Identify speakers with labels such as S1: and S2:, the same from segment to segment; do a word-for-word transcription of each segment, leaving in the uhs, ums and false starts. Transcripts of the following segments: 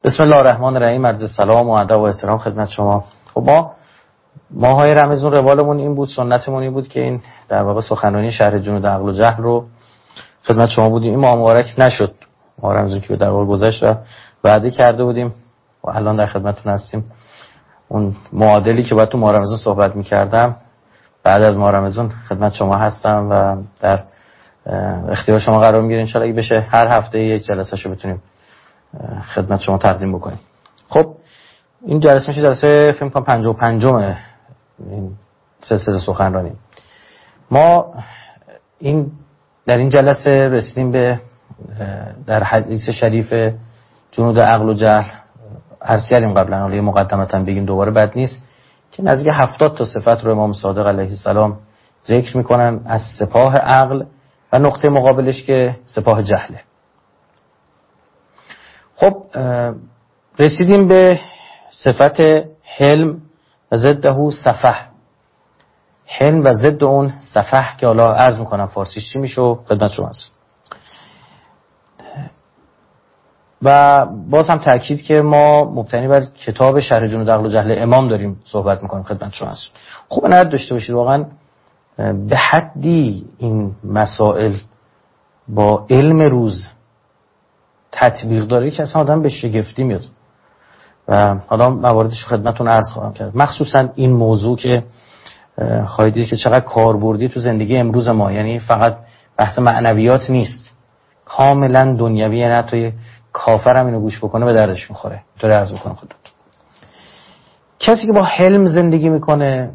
S1: بسم الله الرحمن الرحیم. عرض سلام و ادب و احترام خدمت شما. خب ما ماهای رمضان روالمون این بود، سنتمون این بود که این در واقع سخنرانی شرح جنود عقل و جهل رو خدمت شما بودیم. این ماه مبارک نشد، ماه رمضان که در واقع گذشت و وعده کرده بودیم و الان در خدمتتون هستیم. اون معادلی که باید تو ماه رمضان صحبت می‌کردم بعد از ماه رمضان خدمت شما هستم و در اختیار شما قرار می‌گیره. ان شاء الله بشه هر هفته یک جلسه‌شو بتونیم خدمت شما تقدیم بکنیم. خب این جلسه میشه جلسه فکر کنم پنجاه و پنجم این سلسله سخنرانی. ما این در این جلسه رسیدیم به در حدیث شریف جنود عقل و جهل عرض کردیم قبلا، حالا یه مقدمتا بگیم دوباره بد نیست، که نزدیک هفتاد تا صفت رو امام صادق علیه السلام ذکر میکنن از سپاه عقل و نقطه مقابلش که سپاه جهله. خب رسیدیم به صفت حلم و ضده سفه. حلم و ضد اون سفه که حالا عرض میکنم فارسیش چی میشه و خدمت شما هست. و باز هم تأکید که ما مبتنی بر کتاب شرح جنود عقل و جهل امام داریم صحبت میکنیم خدمت شما هست. خوب نهاد داشته باشید واقعا به حدی این مسائل با علم روز تطبیق داره که اصلا آدم به شگفتی میاد و حالا مواردش خدمتتون عرض خواهم کرد. مخصوصا این موضوع که خواهید دید که چقدر کاربردی تو زندگی امروز ما، یعنی فقط بحث معنویات نیست، کاملا دنیویه. نه توی کافر هم اینو گوش بکنه به دردش میخوره. اینطوری عرض میکنم خدمتتون. کسی که با حلم زندگی میکنه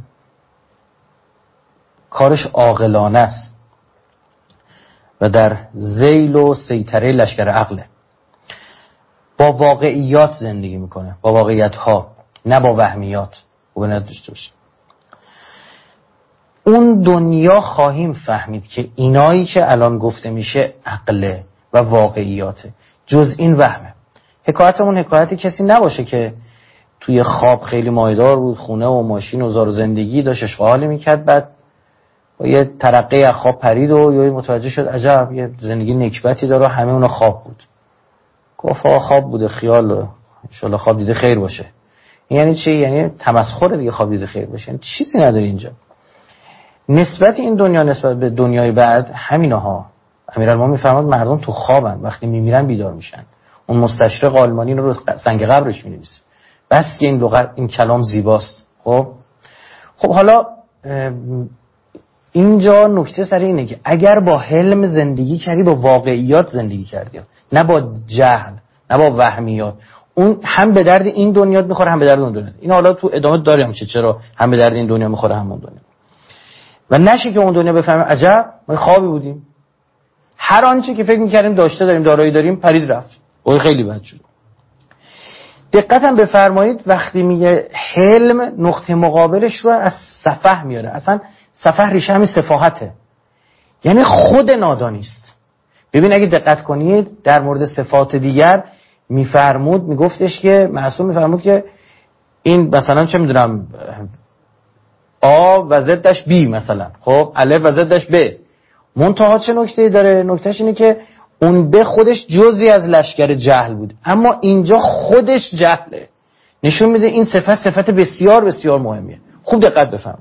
S1: کارش عاقلانه است و در ذیل و سیطره لشکر عقله. با واقعیات زندگی میکنه، با واقعیت ها، نه با وهمیات. خوب نداشته باشه. اون دنیا خواهیم فهمید که اینایی که الان گفته میشه عقله و واقعیاته، جز این وهمه. حکایتمون حکایت کسی نباشه که توی خواب خیلی مایدار بود، خونه و ماشین و زار و زندگی داشت، اشغالی میکرد، بعد با یه ترقه از خواب پرید و یا متوجه شد عجب یه زندگی نکبتی داره، همه اونا خواب بود. گفت آقا خواب بوده، خیال، ان شاء الله خواب دیده خیر باشه. یعنی چی؟ یعنی تمسخر دیگه خواب دیده خیر باشه. یعنی چیزی نداره اینجا. نسبت این دنیا نسبت به دنیای بعد همینها. امیرالمومنین میفرماد مردم تو خوابن، وقتی میمیرن بیدار میشن. اون مستشرق آلمانی رو سنگ قبرش مینویسه. بس که این لغت، این کلام زیباست. خب خب حالا اینجا نکته سر اینه که اگر با حلم زندگی کردی، با واقعیات زندگی کردی، نه با جهل، نه با وهمیات، اون هم به درد این دنیا میخوره هم به درد اون دنیا. این حالا تو ادامه داریم چه چرا هم به درد این دنیا میخوره هم اون دنیا. و نشه که اون دنیا بفهمه عجب ما خوابی بودیم، هر آنچه که فکر میکردیم داشته داریم، دارایی داریم، پرید رفت. اوه خیلی بد شد. دقت هم بفرمایید وقتی میگه حلم نقطه مقابلش رو از سفه میاره. اصلا سفه ریشه همین سفاهته، یعنی خود نادانی است. ببین اگه دقت کنید در مورد صفات دیگر میفرمود، میگفتش که معصوم میفرمود که این مثلا چه میدونم آ و ضدش بی، مثلا خب الف و ضدش ب. منتها چه نکته‌ای داره؟ نکتهش اینه که اون به خودش جزئی از لشکر جهل بود، اما اینجا خودش جهله. نشون میده این صفت صفت بسیار بسیار مهمیه. خوب دقت بفهم.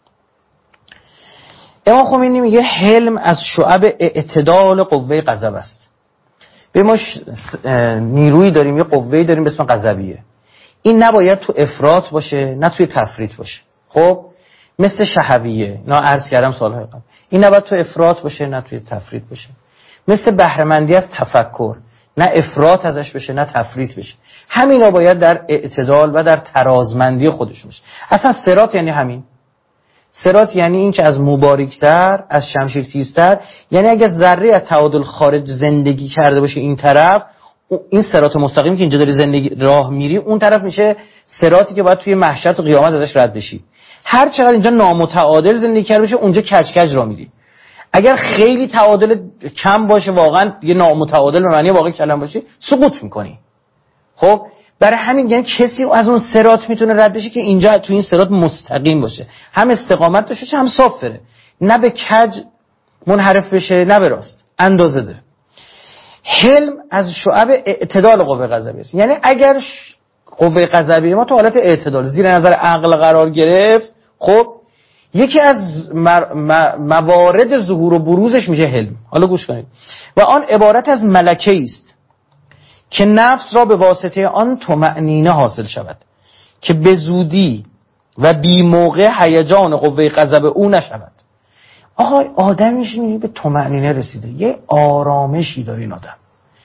S1: امام خمینی میگه حلم از شعب اعتدال قوه غضب است. به ما نیرویی داریم، یه قوه‌ای داریم به اسم غضبیه. این نباید تو افراط باشه نه توی تفریط باشه. خب مثل شهویه، اینا عرض کردم سالهای قبل، این نباید تو افراط باشه نه توی تفریط باشه. مثل بهره‌مندی از تفکر، نه افراط ازش بشه نه تفریط بشه. همینا باید در اعتدال و در ترازمندی خودشون باشه. اصلا صراط یعنی همین. صراط یعنی این که از مبارکتر، از شمشیر تیزتر، یعنی اگه ذره از تعادل خارج زندگی کرده باشه این طرف، این صراط مستقیم که اینجا داری زندگی راه میری، اون طرف میشه صراطی که باید توی محشر و قیامت ازش رد بشی. هر چقدر اینجا نامتعادل زندگی کرده باشه اونجا کج کج راه میری. اگر خیلی تعادل کم باشه، واقعا یه نامتعادل به معنی واقعی کلمه باشه، سقوط میکنی. خب برای همین یعنی کسی از اون صراط میتونه رد بشه که اینجا تو این صراط مستقیم باشه، هم استقامت داشته باشه هم صاف بره، نه به کج منحرف بشه نه به راست، اندازه ده. حلم از شعب اعتدال قوه قذبیه است. یعنی اگر قوه قذبیه ما تو حالت اعتدال زیر نظر عقل قرار گرفت، خب یکی از موارد ظهور و بروزش میشه حلم. حالا گوش کنید. و آن عبارت از ملکه است که نفس را به واسطه آن طمأنینه حاصل شود که به زودی و بی موقع هیجان قوه غضب او نشود. آقا آدمیش میبینی به طمأنینه رسیده، یه آرامشی داره این آدم،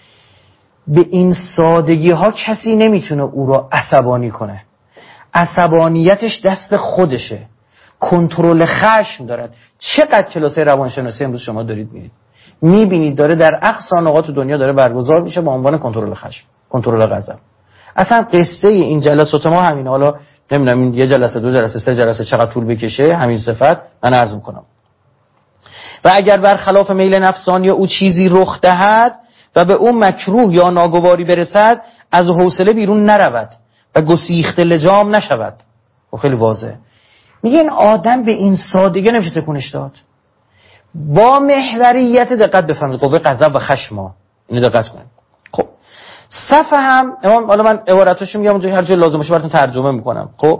S1: به این سادگی ها کسی نمیتونه او را عصبانی کنه، عصبانیتش دست خودشه، کنترل خشم دارد. چقدر کلاسای روانشناسی امروز شما دارید میرید میبینید داره در اقصا نقاط دنیا داره برگزار میشه با عنوان کنترل خشم، کنترل غضب. اصلا قصه این جلسات ما همین، حالا نمیدونم این یه جلسه دو جلسه سه جلسه چقدر طول بکشه همین صفت من عرض میکنم. و اگر برخلاف میل نفسانی او چیزی رخ دهد و به اون مکروه یا ناگواری برسد، از حوصله بیرون نرود و گسیخته لجام نشود. و خیلی واضح میگه این آدم به این سادگی نمیشه تکونش داد. با محوریت دقت بفهمید قوه غضب و خشم، اینو دقت کنید. خب صفحه هم امام، حالا من عبارتاشو میگم اونجا هر جای لازم باشه براتون ترجمه میکنم. خب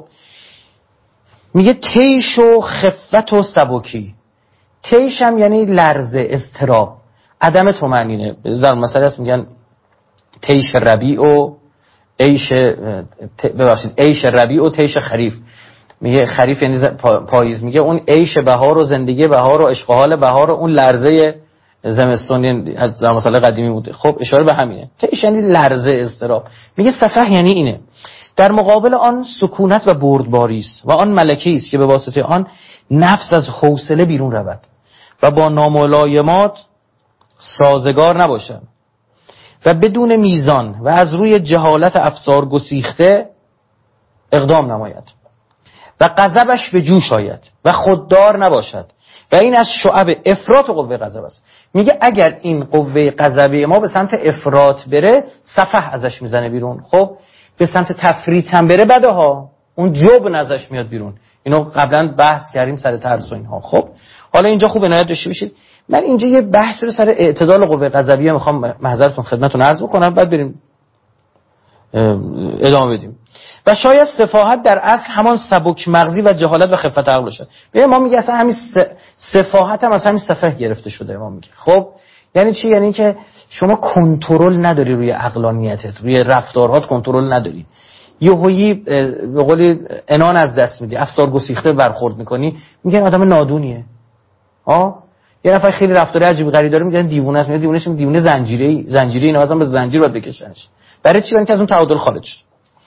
S1: میگه تیش و خفت و سبکی. تیش هم یعنی لرزه، اضطراب، عدم طمأنینه. زر مسئله است میگن تیش ربیع و عیش ببخشید عیش ربیع و تیش خریف. میگه خریف یعنی پاییز، میگه اون عیش بهار و زندگی بهار و عشق و حال بهار و اون لرزه زمستانی از مسئله قدیمی بوده. خب اشاره به همینه. تیش یعنی لرزه، اضطراب. میگه صفح یعنی اینه. در مقابل آن سکونت و بردباری است و آن ملکی است که به واسطه آن نفس از حوصله بیرون رود و با ناملایمات سازگار نباشد و بدون میزان و از روی جهالت افسار گسیخته اقدام نماید و غضبش به جوش آید و خوددار نباشد و این از شعب افراط قوه غضب است. میگه اگر این قوه غضبی ما به سمت افراط بره، صفح ازش میزنه بیرون. خب به سمت تفریط هم بره بده ها، اون جبن ازش میاد بیرون. اینو قبلا بحث کردیم سر ترس و اینها. خب حالا اینجا خوب عنایت داشته باشید، من اینجا یه بحث رو سر اعتدال قوه غضبیه میخوام محضرتون خدمتتون عرض بکنم، بعد بریم ادامه بدیم. و شاید سفاهت در اصل همان سبک مغزی و جهالت و خفت عقل باشد. به ما میگه اصلا همین سفاهت هم از همین سفه گرفته شده. ما میگه خب یعنی چی؟ یعنی که شما کنترل نداری روی عقلانیتت، روی رفتارهات کنترل نداری، یهویی به قولی عنان از دست میدی، افسار گسیخته برخورد میکنی، میگن آدم نادونیه. ها یه نفر خیلی رفتار عجیب غریبی داره میگن دیوونه است، میگن دیوونهش دیوونه زنجیره‌ای، زنجیره‌ای نوازم به زنجیر باید بکشنش. برای چی؟ برای اینکه از اون تعادل خارج شد.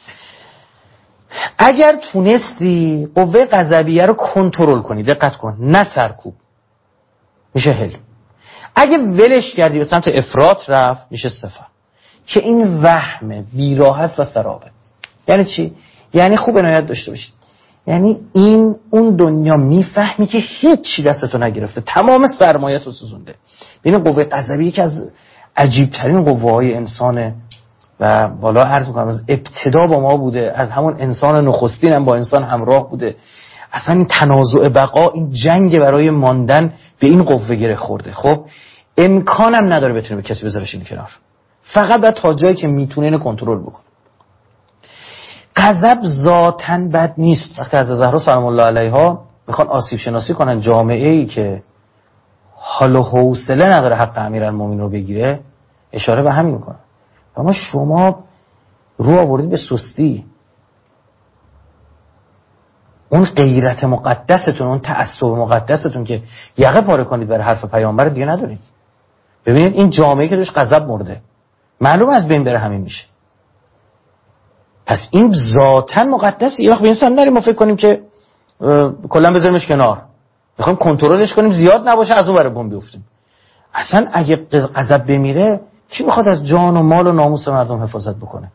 S1: اگر تونستی قوه غضبیه رو کنترل کنی، دقت کن، نه سرکوب، میشه حلم. اگه ولش کردی به سمت افراط رفت، میشه صفه، که این وهم بیراه است و سرابه. یعنی چی؟ یعنی خوب عنایت داشته باشید، یعنی این اون دنیا میفهمی که هیچی دستتو نگرفته، تمام سرمایه تو سوزونده. ببین قوه غضبیه یکی از عجیب ترین قوه های انسانه و بالا عرض میکنم از ابتدا با ما بوده، از همون انسان نخستین هم با انسان همراه بوده. اصلا این تنازع بقا، این جنگ برای ماندن به این قوه گره خورده. خب امکانم نداره بتونه به کسی بذارش این کنار، فقط باید تا جایی که میتونه اینو کنترل بکنه. غضب ذاتاً بد نیست. وقتی از زهرا سلام الله علیها میخوان آسیب شناسی کنن جامعه ای که حال و حوصله نداره حق امیرالمومنین رو بگیره، اشاره به همین میکنن. اما شما رو آوردید به سستی، اون غیرت مقدستون، اون تعصب مقدستون که یقه پاره کنید برای حرف پیامبر دیگه ندارید. ببینید این جامعه که توش غضب مرده، معلوم از بین بره همین میشه. پس این ذاتاً مقدسه. یه وقت به انسان نریم ما فکر کنیم که کلا بذاریمش کنار، میخوایم کنترلش کنیم زیاد نباشه از اون ور بم بیفتیم. اصلا اگه غضب بمیره کی میخواد از جان و مال و ناموس مردم حفاظت بکنه؟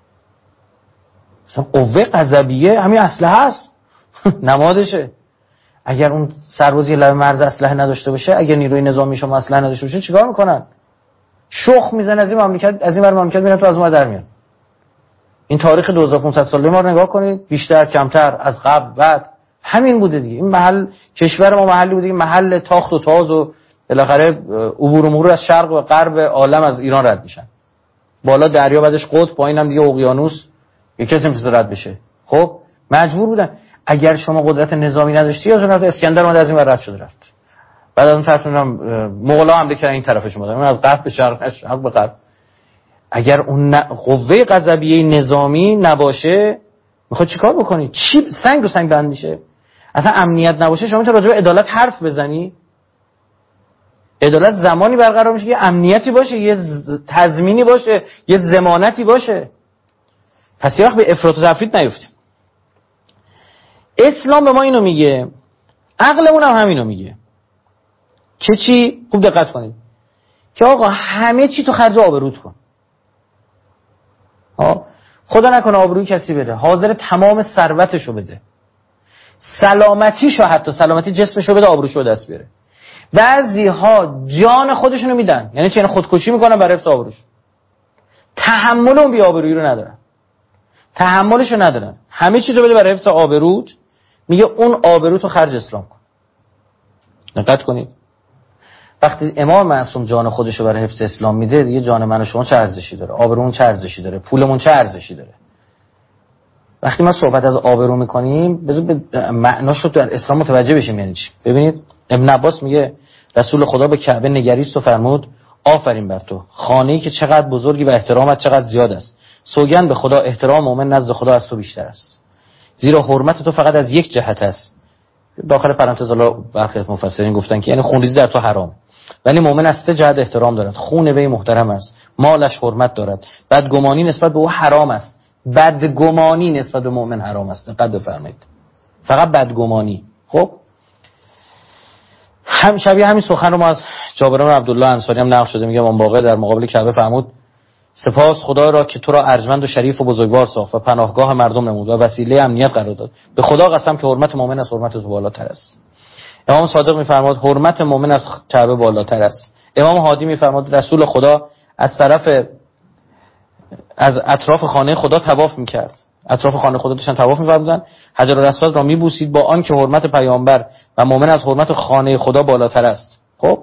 S1: مثلا قوه غضبیه همین اسلحه است نمادشه. اگر اون سربازی لب مرز اسلحه نداشته باشه، اگر نیروی نظامی شما اسلحه نداشته باشه، چیکار میکنن؟ شخ میزنه از این مملکت از این ور مملکت میرن تو از اون ور در میان. این تاریخ دو هزار و پانصد ساله ما رو نگاه کنید، بیشتر کمتر از قبل بعد همین بوده دیگه. این محل کشور ما محلی بوده که محل تاخت و تاز و بالاخره عبور امور از شرق و غرب عالم از ایران رد میشن، بالا دریا بعدش قطب، پایینم دیگه اقیانوس، یک کسی نمیتونه رد بشه. خب مجبور بودن. اگر شما قدرت نظامی نداشتی یا رفت اسکندر اومد از این ور رد شد رفت، بعد از اون طرف مغولا حمله کردن این طرفش اومدن، اون از غرب به شرق، از شرق به غرب. اگر اون قوه قضبیه نظامی نباشه میخواد چیکار بکنی؟ چی سنگ رو سنگ بند میشه؟ اصلا امنیت نباشه شما میتونی راجع به عدالت حرف بزنی؟ عدالت زمانی برقرار میشه یه امنیتی باشه، یه تضمینی باشه، یه ضمانتی باشه. پس یه وقت به افراط و تفریط نیفتیم. اسلام به ما اینو میگه، عقلمون هم همینو میگه که چی؟ خوب دقت کنید که آقا همه چی تو خرج آبروت کن. آه. خدا نکنه آبروی کسی بده، حاضر تمام ثروتشو بده، سلامتیشو، حتی سلامتی جسمشو بده، آبروشو دست بیاره. بعضی‌ها جان خودشونو میدن، یعنی چه خودکشی میکنن برای حفظ آبروش. تحمل اون بی‌آبرویی رو ندارن، تحملشو ندارن. همه چی رو بده برای حفظ آبروت، میگه اون آبروتو خرج اسلام کن. دقت کنید، وقتی امام معصوم جان خودشو برای حفظ اسلام میده، دیگه جان من و شما چه ارزشی داره؟ آبرومون چه ارزشی داره؟ پولمون چه ارزشی داره؟ وقتی ما صحبت از آبرو میکنیم بذار به معناشو در اسلام متوجه بشیم یعنی چی. ببینید ابن عباس میگه رسول خدا به کعبه نگریست و فرمود آفرین بر تو، خانه‌ای که چقدر بزرگی و احترامت چقدر زیاد است. سوگند به خدا احترام مؤمن نزد خدا از تو بیشتر است، زیرا حرمت تو فقط از یک جهت است. داخل پرانتز الله برخی از مفسرین گفتن که یعنی خونریزی در تو حرام، ولی مؤمن از سه جهت احترام دارد. خون وی محترم است، مالش حرمت دارد، بدگمانی نسبت به او حرام است. بدگمانی نسبت به مؤمن حرام است. دقت بفرمایید، فقط بدگمانی. خب هم شبیه همین سخن رو ما از جابر بن عبدالله انصاری هم نقل شده، میگه امام باقر در مقابل کعبه فرمود سپاس خدا را که تو را ارجمند و شریف و بزرگوار ساخت و پناهگاه مردم نمود و وسیله امنیت قرار داد. به خدا قسم که حرمت مؤمن از حرمت تو بالاتر است. امام صادق میفرماد حرمت مؤمن از کعبه بالاتر است. امام هادی میفرماد رسول خدا از طرف از اطراف خانه خدا طواف میکرد، اطراف خانه خدا داشتن طواف می‌فرمودن، حجر الاسود را میبوسید با آن که حرمت پیامبر و مؤمن از حرمت خانه خدا بالاتر است. خب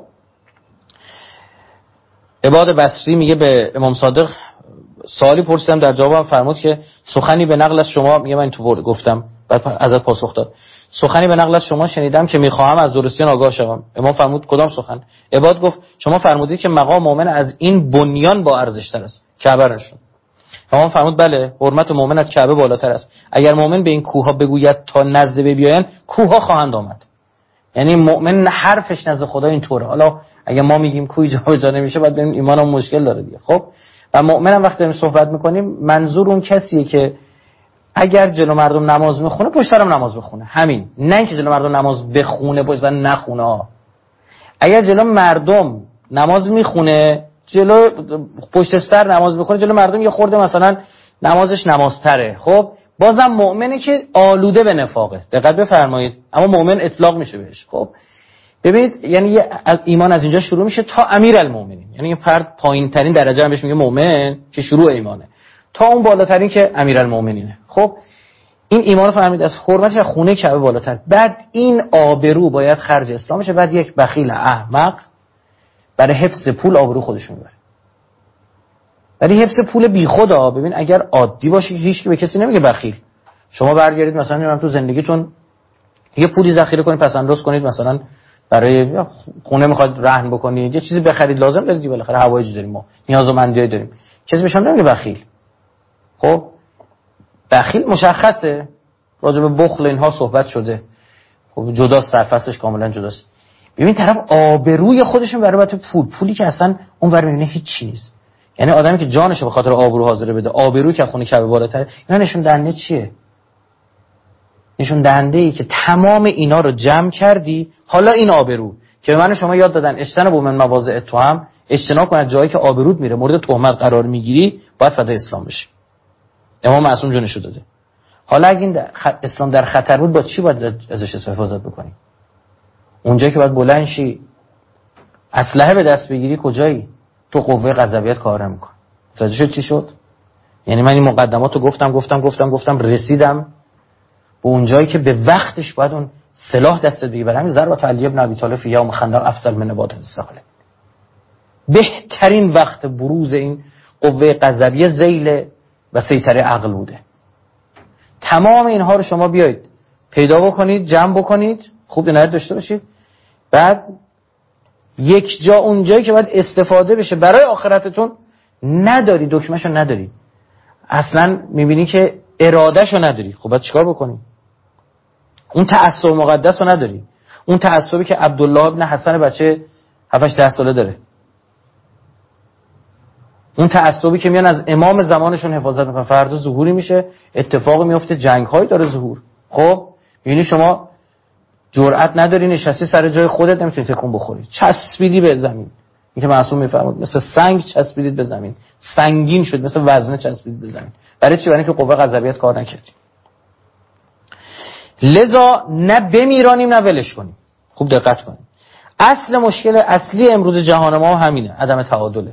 S1: عباد بصری میگه به امام صادق سوالی پرسیدم، در جوابم فرمود که سخنی به نقل از شما، میگه من تو گفتم بعد ازت پاسخ داد، سخنی به نقل از شما شنیدم که میخواهم از درستیان آگاه شوم. امام فرمود کدام سخن؟ عباد گفت شما فرمودید که مقام مؤمن از این بنیان با ارزش تر است، کعبه نشون. امام فرمود بله، حرمت مؤمن از کعبه بالاتر است. اگر مؤمن به این کوه‌ها بگوید تا نزد بیاین، کوه‌ها خواهند آمد. یعنی مؤمن حرفش نزد خدا اینطوره. حالا اگه ما میگیم کوی جابجا نمیشه، بعد ببینیم ایمانم مشکل داره دیگه. خب و مؤمنم وقتی داریم صحبت میکنیم منظور اون کسیه که اگر جلو مردم نماز میخونه پشت سرم نماز بخونه، همین. نه اینکه جلو مردم نماز بخونه پشت سر نخونه ها. اگر جلو مردم نماز میخونه، جلو پشت سر نماز میخونه، جلو مردم یه خورده مثلا نمازش نمازتره، خب بازم مؤمنه که آلوده به نفاقه. دقت بفرمایید، اما مؤمن اطلاق میشه بهش. خب ببینید یعنی ایمان از اینجا شروع میشه تا امیرالمومنین، یعنی فرد پایین ترین درجه هم بهش میگه مؤمن که شروع ایمانه، تا اون بالاترین که امیرالمومنینه. خب این ایمان فهمید از حرمتش از خونه کعبه بالاتر. بعد این آبرو باید خرج اسلام بشه. بعد یک بخیل احمق برای حفظ پول آبرو خودش میبره، برای حفظ پول بیخودا. ببین اگر عادی باشه هیچ کی به کسی نمیگه بخیل. شما برگردید مثلا میگم تو زندگیتون یه پولی ذخیره کنید، پس انداز کنید، مثلا برای خونه میخواد رهن بکنید، یه چیزی بخرید، لازم دارید، بالاخره حوایج داریم، ما نیازمندی داریم، کسی بهش نمیگه بخیل. خب بخیل مشخصه، راجع به بخل اینها صحبت شده، خب جدا سرفصلش کاملا جداست. ببین طرف آبروی خودشون برای بابت پول، پولی که اصلا اون ور میبینه هیچ چیز، یعنی آدمی که جانشو به خاطر آبرو حاضر بده، آبرویی که خونه کعبه بالاتر، اینا نشون دهنده چیه؟ نشون دهنده ای که تمام اینا رو جمع کردی. حالا این آبرو که به من شما یاد دادن اجتناب من مواضع اتهام، اجتناب کن از جایی که آبروت میره مورد تهمت قرار میگیری، باید فدای اسلام بشی. امام معصوم جونشو داده. حالا اگه این اسلام در خطر بود با چی باید ازش حفاظت بکنی؟ اونجایی که باید بلند شی اسلحه به دست بگیری کجایی؟ تو قوه غضبیت کار نمیکنه. متوجه شد چی شد؟ یعنی من این مقدماتو گفتم گفتم گفتم گفتم رسیدم به اونجایی که به وقتش باید اون سلاح دست بگیر. همین ضربت علی ابن ابی طالب فی یوم خندق افضل من نبات الثقل. بهترین وقت بروز این قوه غضبیه ذیل و سیطره عقل بوده. تمام اینها رو شما بیایید پیدا بکنید، جمع بکنید، خوب عنایت داشته باشید. بعد یک جا اونجایی که باید استفاده بشه برای آخرتتون نداری، دکمه‌شو نداری، اصلا میبینی که ارادهشو نداری. خب باید چیکار بکنی؟ اون تعصب مقدس رو نداری، اون تعصبی که عبدالله ابن حسن بچه هفت هشت ده ساله داره، اون تعصبی که میان از امام زمانشون حفاظت میکنن. فردا ظهوری میشه، اتفاقی میفته، جنگ‌هایی داره ظهور. خب یعنی شما جرأت نداری، نشستی سر جای خودت، نمیتونی تکون بخوری، چسبیدی به زمین. این که معصوم میفرمود مثل سنگ چسبیدید به زمین، سنگین شد، مثل وزنه چسبیدید به زمین. برای چی؟ برای اینکه قوه غضبیت کار نکردیم. لذا نه بمیرانیم نه ولش کنیم. خوب دقت کنیم. اصل مشکل اصلی امروز جهان ما همینه، عدم تعادله.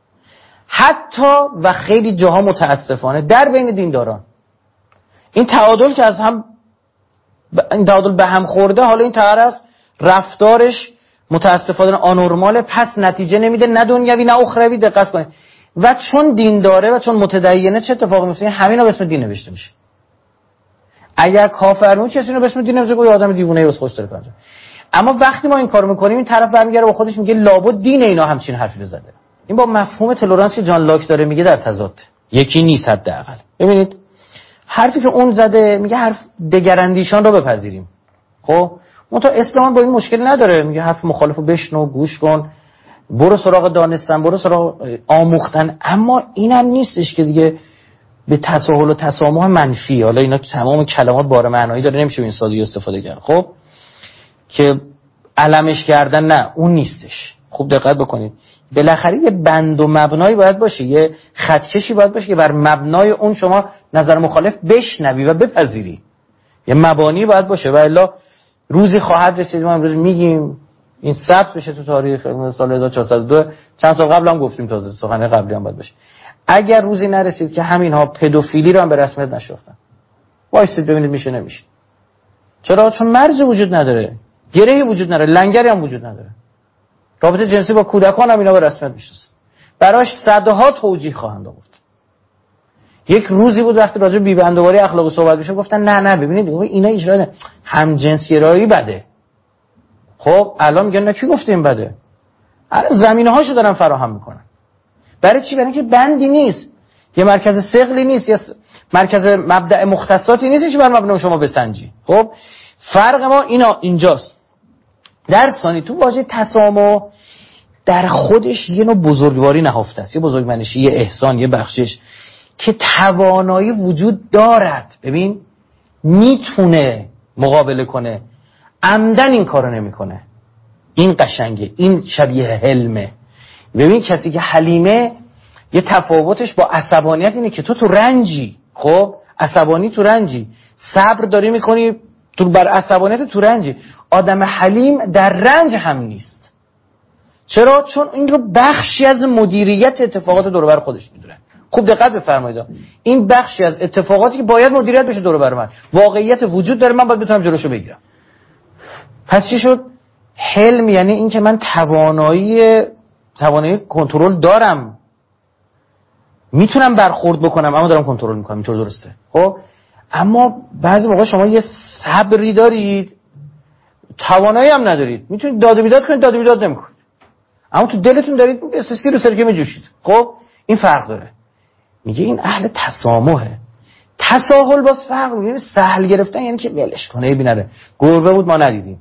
S1: حتی و خیلی جاها متاسفانه در بین دینداران این تعادل که از هم این تعادل به هم خورده، حالا این طرف رفتارش متاسفانه آنورماله، پس نتیجه نمیده، نه دنیوی نه اخروی. دقت کنید. و چون دین داره و چون متدینه چه اتفاقی میفته؟ همینا به اسم دین نوشته میشه. اگر کافرمون کسی رو به اسم دین نوشته، گویا آدم دیوونه است، خوش داره کنه. اما وقتی ما این کارو میکنیم، این طرف برمیگره با خودش میگه لابد دین اینا همچین حرفی رو زده. این با مفهوم تلرانس که جان لاک داره میگه در تضاد، یکی نیست حداقل. ببینید حرفی که اون زده میگه حرف دگراندیشان رو بپذیریم. خب منتها اسلام با این مشکل نداره، میگه حرف مخالفو بشنو، گوش کن، برو سراغ دانستن، برو سراغ آموختن. اما اینم نیستش که دیگه به تساهل و تسامح منفی، حالا اینا تمام کلمات بار معنایی داره، نمیشه این سادگی استفاده کرد. خب که علمش کردن، نه اون نیستش. خوب دقت بکنید. بالاخره یه بند و مبنایی باید باشه، یه خطکشی باید باشه که بر مبنای اون شما نظر مخالف بشنوی و بپذیری. یه مبانی باید باشه، و الا روزی خواهد رسید ما امروز میگیم این ثبت بشه تو تاریخ سال هزار و چهارصد و دو، چند سال قبل هم گفتیم، تازه سخنه قبلی هم باید باشه. اگر روزی نرسید که همین ها پدوفیلی رو هم به رسمیت نشناختن، وایسید ببینید میشه نمیشه. چرا؟ چون مرزی وجود نداره، گرهی وجود نداره، لنگری هم وجود نداره. رابطه جنسی با کودکان هم اینا به رسمیت میشناسن، براش صدها توجیه خواهند آورد. یک روزی بود وقتی راجع به بی‌بندوباری اخلاقی صحبت میشه، گفتن نه نه ببینید اینا اجرا هم جنسگرایی بده. خب الان میگن نه، کی گفته این بده؟ الان زمینه‌هاشو دارن فراهم میکنن. برای چی؟ برای اینکه بندی نیست، یه مرکز ثقلی نیست، یا مرکز مبدأ مختصاتی نیست که بر مبنای شما بسنجی. خب فرق ما اینا اینجاست. در ثانی تو واژه تسامح در خودش یه نوع بزرگواری نهفته است، یه بزرگمنشی، یه احسان، یه بخشش که توانایی وجود دارد. ببین میتونه مقابله کنه، عمدن این کارو نمیکنه. این قشنگه، این شبیه حلمه. ببین کسی که حلیمه یه تفاوتش با عصبانیت اینه که تو تو رنجی، خب عصبانی تو رنجی، صبر داری میکنی تو بر عصبانیت تو رنجی. آدم حلیم در رنج هم نیست. چرا؟ چون این رو بخشی از مدیریت اتفاقات دور و بر خودش میدونه. خوب دقت بفرمایید، این بخشی از اتفاقاتی که باید مدیریت بشه دور و بر من، واقعیت وجود داره، من باید بتونم جلوشو بگیرم. پس چی شد؟ حلم یعنی این که من توانایی توانایی کنترل دارم، میتونم برخورد بکنم، اما دارم کنترل میکنم. اینطور درسته. خب اما بعضی موقع شما یه صبری دارید، توانایی هم ندارید، میتونید داد و بیداد کنید، داد و بیداد نمیکنید، اما تو دلتون دارید سیسی رو سرکه میجوشید. خب این فرق داره. میگه این اهل تسامحه. تساهل باز فرق میگه. سهل گرفتن یعنی که ولش کنه، ببینره گربه بود ما ندیدیم.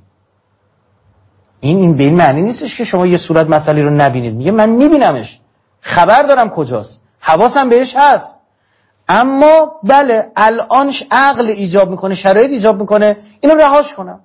S1: این این به این معنی نیستش که شما یه صورت مسئله رو نبینید. میگه من میبینمش، خبر دارم کجاست، حواسم بهش هست، اما بله الانش عقل ایجاب میکنه، شرایط ایجاب میکنه اینو رهاش کنم.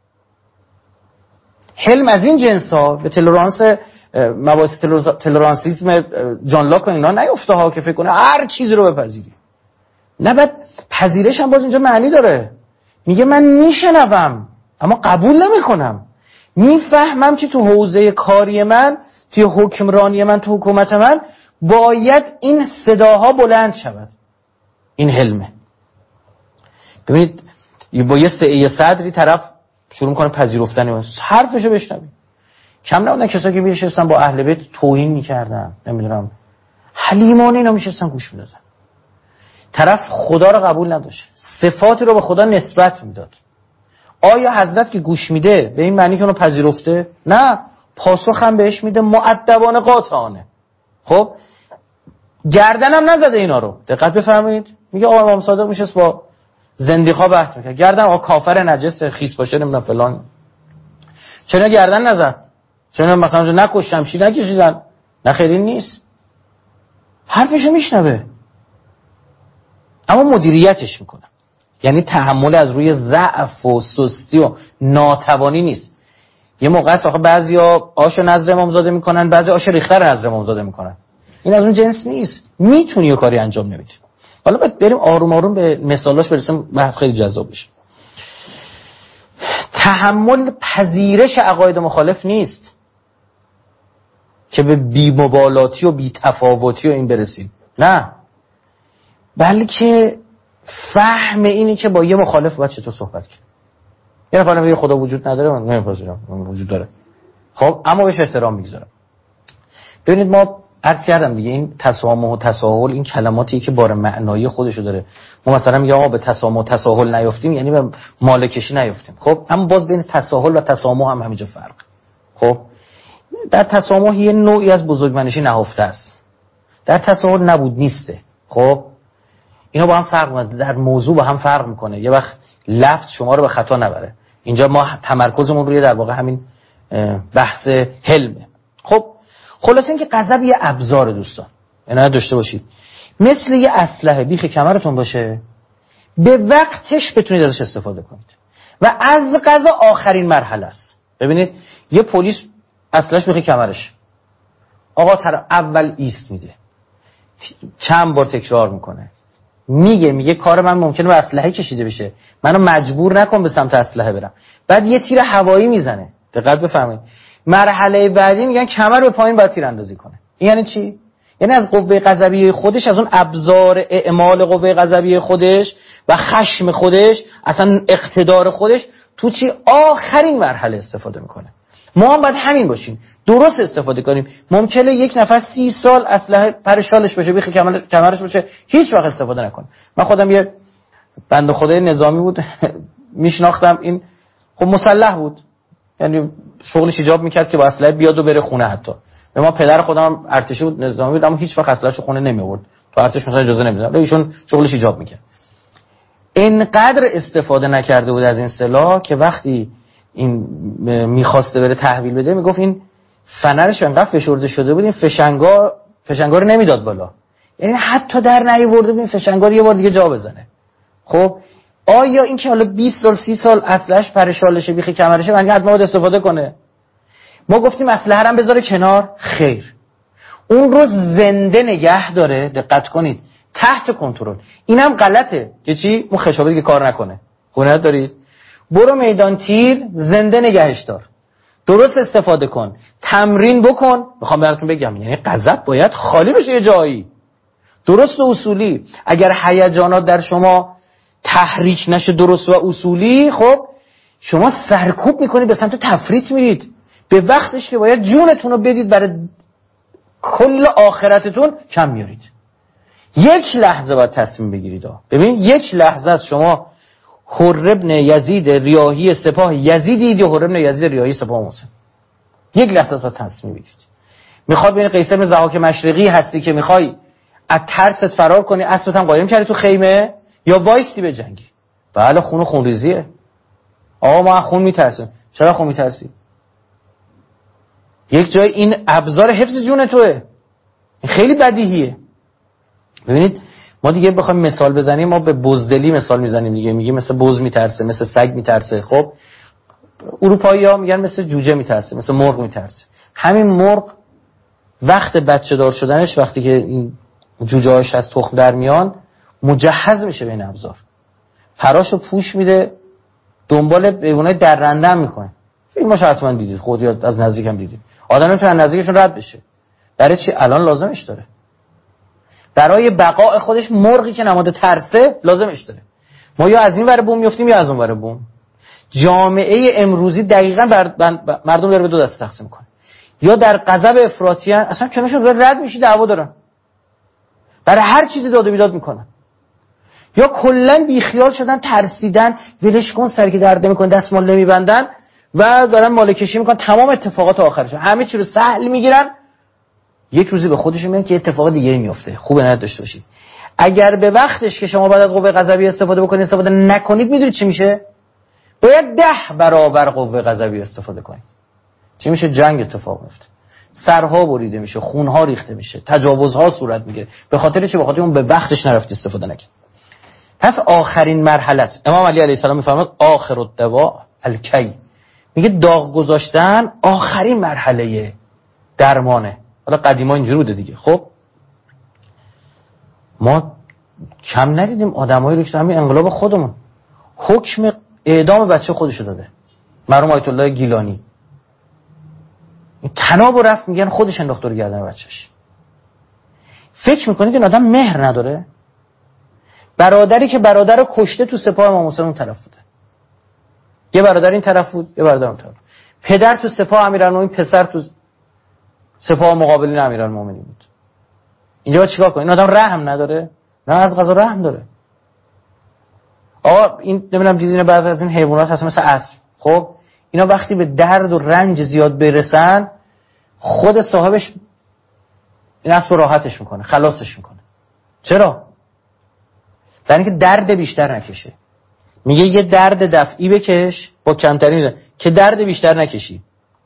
S1: حلم از این جنسا به تلرانس مباحث تلرانسیسم جان لاک و اینا نیفته ها که فکر کنه هر چیزی رو بپذیری. نه، بعد پذیرش هم باز اینجا معنی داره. میگه من میشنوم اما قبول نمیکنم، میفهمم که تو حوزه کاری من، توی حکمرانی من، تو حکومت من باید این صداها بلند شود. این حلمه. ببینید با یه سعی صدری طرف شروع میکنه پذیرفتن حرفشو بشنوید. کم نبودن کسایی که میشستن با اهل بیت توهین میکردن، نمیدونم حلیمانه اینا میشستن گوش میدادن. طرف خدا رو قبول نداشت، صفاتی رو به خدا نسبت میداد. آیا حضرت که گوش میده به این معنی که اونو پذیرفته؟ نه، پاسخ هم بهش میده مؤدبانه قاطعانه. خب گردنم نزده اینا رو، دقت بفرمایید. میگه آقا امام صادق میشست با زندیقا بحث میکرد، گردن آقا کافر نجس خیس باشه نمیدونم فلان، چرا گردن نزد؟ چرا مثلا نکش شمشیر نکشیدن؟ نه خیلی نیست، حرفشو میشنوه اما مدیریتش میکنه. یعنی تحمل از روی ضعف و سستی و ناتوانی نیست. یه موقع است آخه بعضیا آش نظر امامزاده میکنن، بعضی آش ریخته رو نظر امامزاده میکنن. این از اون جنس نیست. میتونی یه کاری انجام نمیدی. حالا باید بریم آروم آروم به مثالاش برسیم، بحث خیلی جذاب بشه. تحمل پذیرش عقاید مخالف نیست که به بی مبالاتی و بی تفاوتی و این برسیم، نه، بلکه فهم اینی که با یه مخالف باید چطور صحبت کنیم. یه نفر میگه خدا وجود نداره، من نمیپذیرم وجود داره، خب اما بهش احترام میگذارم. ببینید ما عرض کردم دیگه، این تسامح و تساهل این کلماتی که بار معنایی خودشو داره. ما مثلا میگیم آقا به تسامح و تساهل نیافتیم، یعنی به مالکشی نیافتیم. خب اما باز بین تساهل و تسامح هم همینجا فرق. خب در تسامح یه نوعی از بزرگمنشی نهفته است، در تساهل نبود نیسته. خب اینا با هم فرق میکنه، در موضوع با هم فرق میکنه. یه وقت لفظ شما رو به خطا نبره. اینجا ما تمرکزمون روی در واقع همین بحث حلمه. خب خلاصه این که غضب یه ابزار دوستان، اینا داشته باشید، مثل یه اسلحه بیخ کمرتون باشه، به وقتش بتونید ازش استفاده کنید و از قضا آخرین مرحله است. ببینید یه پلیس اسلحه‌اش بیخ کمرش، آقا طرف اول ایست میده، چند بار تکرار میکنه، میگه میگه کار من ممکنه به اسلحه کشیده بشه، منو مجبور نکن به سمت اسلحه برم. بعد یه تیر هوایی میزنه، دقت بفرمایید. مرحله بعدی میگن کمر به پایین باید تیر اندازی کنه. این یعنی چی؟ یعنی از قوه غضبیه خودش، از اون ابزار اعمال قوه غضبیه خودش و خشم خودش، اصلا اقتدار خودش، تو چی آخرین مرحله استفاده میکنه. ما هم باید همین باشیم، درست استفاده کنیم. ممکنه یک نفر سی سال اسلحه پرشالش باشه، بیخ کمرش باشه، هیچ وقت استفاده نکنه. من خودم یه بنده خدای نظامی بود میشناختم، این خب مسلح بود، یعنی شغلش ایجاب میکرد که با اسلحه بیاد و بره خونه. حتی به ما پدر خودم ارتشی بود، نظامی بود، اما هیچ وقت اسلحه‌شو خونه نمی آورد، تو ارتش مثلا اجازه نمیداد، ایشون شغلش ایجاب میکرد. اینقدر استفاده نکرده بود از این سلاح که وقتی این میخواسته بره تحویل بده، میگفت این فنرش انقدر فشرده شده بود این فشنگار فشنگار نمیداد بالا، یعنی حتی در نیاورده بود این فشنگار یه بار دیگه جا بزنه. خب آیا این که حالا بیست سال سی سال اسلحه‌اش پرشالشه بیخ کمرشه من حتما باید استفاده کنه؟ ما گفتیم اسلحه رو بذاره کنار، خیر، اون رو زنده نگه داره، دقت کنید، تحت کنترل. اینم غلطه که چی اون خشابه دیگه کار نکنه. خونه دارید، برو میدان تیر، زنده نگهش دار، درست استفاده کن، تمرین بکن. میخوام براتون بگم یعنی غضب باید خالی بشه یه جایی، درست و اصولی. اگر هیجانات در شما تحریک نشه درست و اصولی، خب شما سرکوب میکنید، به سمت تفریط میرید، به وقتش که باید جونتون رو بدید برای کل آخرتتون کم میارید. یک لحظه باید تصمیم بگیرید. ببین یک لحظه از شما حر ابن یزید ریاحی سپاه یزیدید یا حر ابن یزید ریاحی سپاه مسلم، یک لحظه باید تصمیم بگیرید. میخواد بین قیصر بن ضحاک مشرقی هستی که میخوای از ترست فرار کنی، اسبت هم قایم کردی تو خیمه، یا وایسی به جنگی؟ بله خون و خونریزیه. آقا ما خون میترسیم. چرا خون میترسی؟ یک جای این ابزار حفظ جون توه، این خیلی بدیهیه. ببینید ما دیگه بخوایم مثال بزنیم، ما به بزدلی مثال میزنیم دیگه، میگیم مثل بز میترسه، مثل سگ میترسه. خب اروپایی‌ها میگن مثل جوجه میترسه، مثل مرغ میترسه. همین مرغ وقت بچه دار شدنش، وقتی که این جوجه‌هاش از تخم در میان، مجهز میشه به این ابزار، پراشو پوش میده، دنبال حیوانات درنده هم میکنه. فیلماش حتما دیدید، خودت از نزدیک هم دیدید. آدم نمیتونه از نزدیکشون رد بشه. برای چی؟ الان لازمش داره، برای بقای خودش. مرغی که نماد ترسه لازمش داره. ما یا از این ور بوم میافتیم یا از اون ور بوم. جامعه امروزی دقیقاً بر مردم داره به دو دسته تقسیم میکنه. یا در غضب افراطی ان، اصلا کنارشون رد میشی دعوا دارن، برای هر چیزی داد و بیداد میکنن. یا کلا بیخیال شدن، ترسیدن، ولش کن، سر که درد نمیکنه، دستمال نمیبندن و دارن ماله کشی میکنن. تمام اتفاقات آخرش همه چی رو سهل میگیرن. یک روزی به خودشون میگن که اتفاق دیگه میفته. خوبه نداشته باشید. اگر به وقتش که شما بعد از قوه قضاییه استفاده بکنید استفاده نکنید، میدونید چی میشه؟ باید ده برابر قوه قضاییه استفاده کنید. چی میشه؟ جنگ اتفاق میفته، سرها بریده میشه، خونها ریخته میشه، تجاوزها صورت میگیره. به خاطر چی؟ به خاطر اون به وقتش نرفت استفاده نکرد. پس آخرین مرحله است. امام علی علیه السلام میفرماد آخر الدواء الکی. میگه داغ گذاشتن آخرین مرحله درمانه. حالا قدیما اینجوری بوده دیگه. خب ما کم ندیدیم آدمایی رو که همین انقلاب خودمون حکم اعدام بچه خودشو داده، مرحوم آیت الله گیلانی. این تناب رفت میگن خودش انداخت رو گردن بچه‌ش. فکر میکنید این آدم مهر نداره؟ برادری که برادر رو کشته تو سپاه امام حسین اون طرف بوده، یه برادر این طرف بود، یه برادر اون طرف. پدر تو سپاه امیرالمومنین، پسر تو سپاه مقابلین امیرالمومنین بود. اینجا باید چیکار کنه؟ این آدم رحم نداره؟ نه، از قضا رحم داره. آقا این نمیدونم دیدین بعضی از این حیوانات هست مثل اسب. خب اینا وقتی به درد و رنج زیاد برسن، خود صاحبش این اسب راحتش میکنه، خلاصش میکنه. چرا؟ برای اینکه درد بیشتر نکشه. میگه یه درد دفعی بکش با کمتری میده که درد بیشتر نکشی.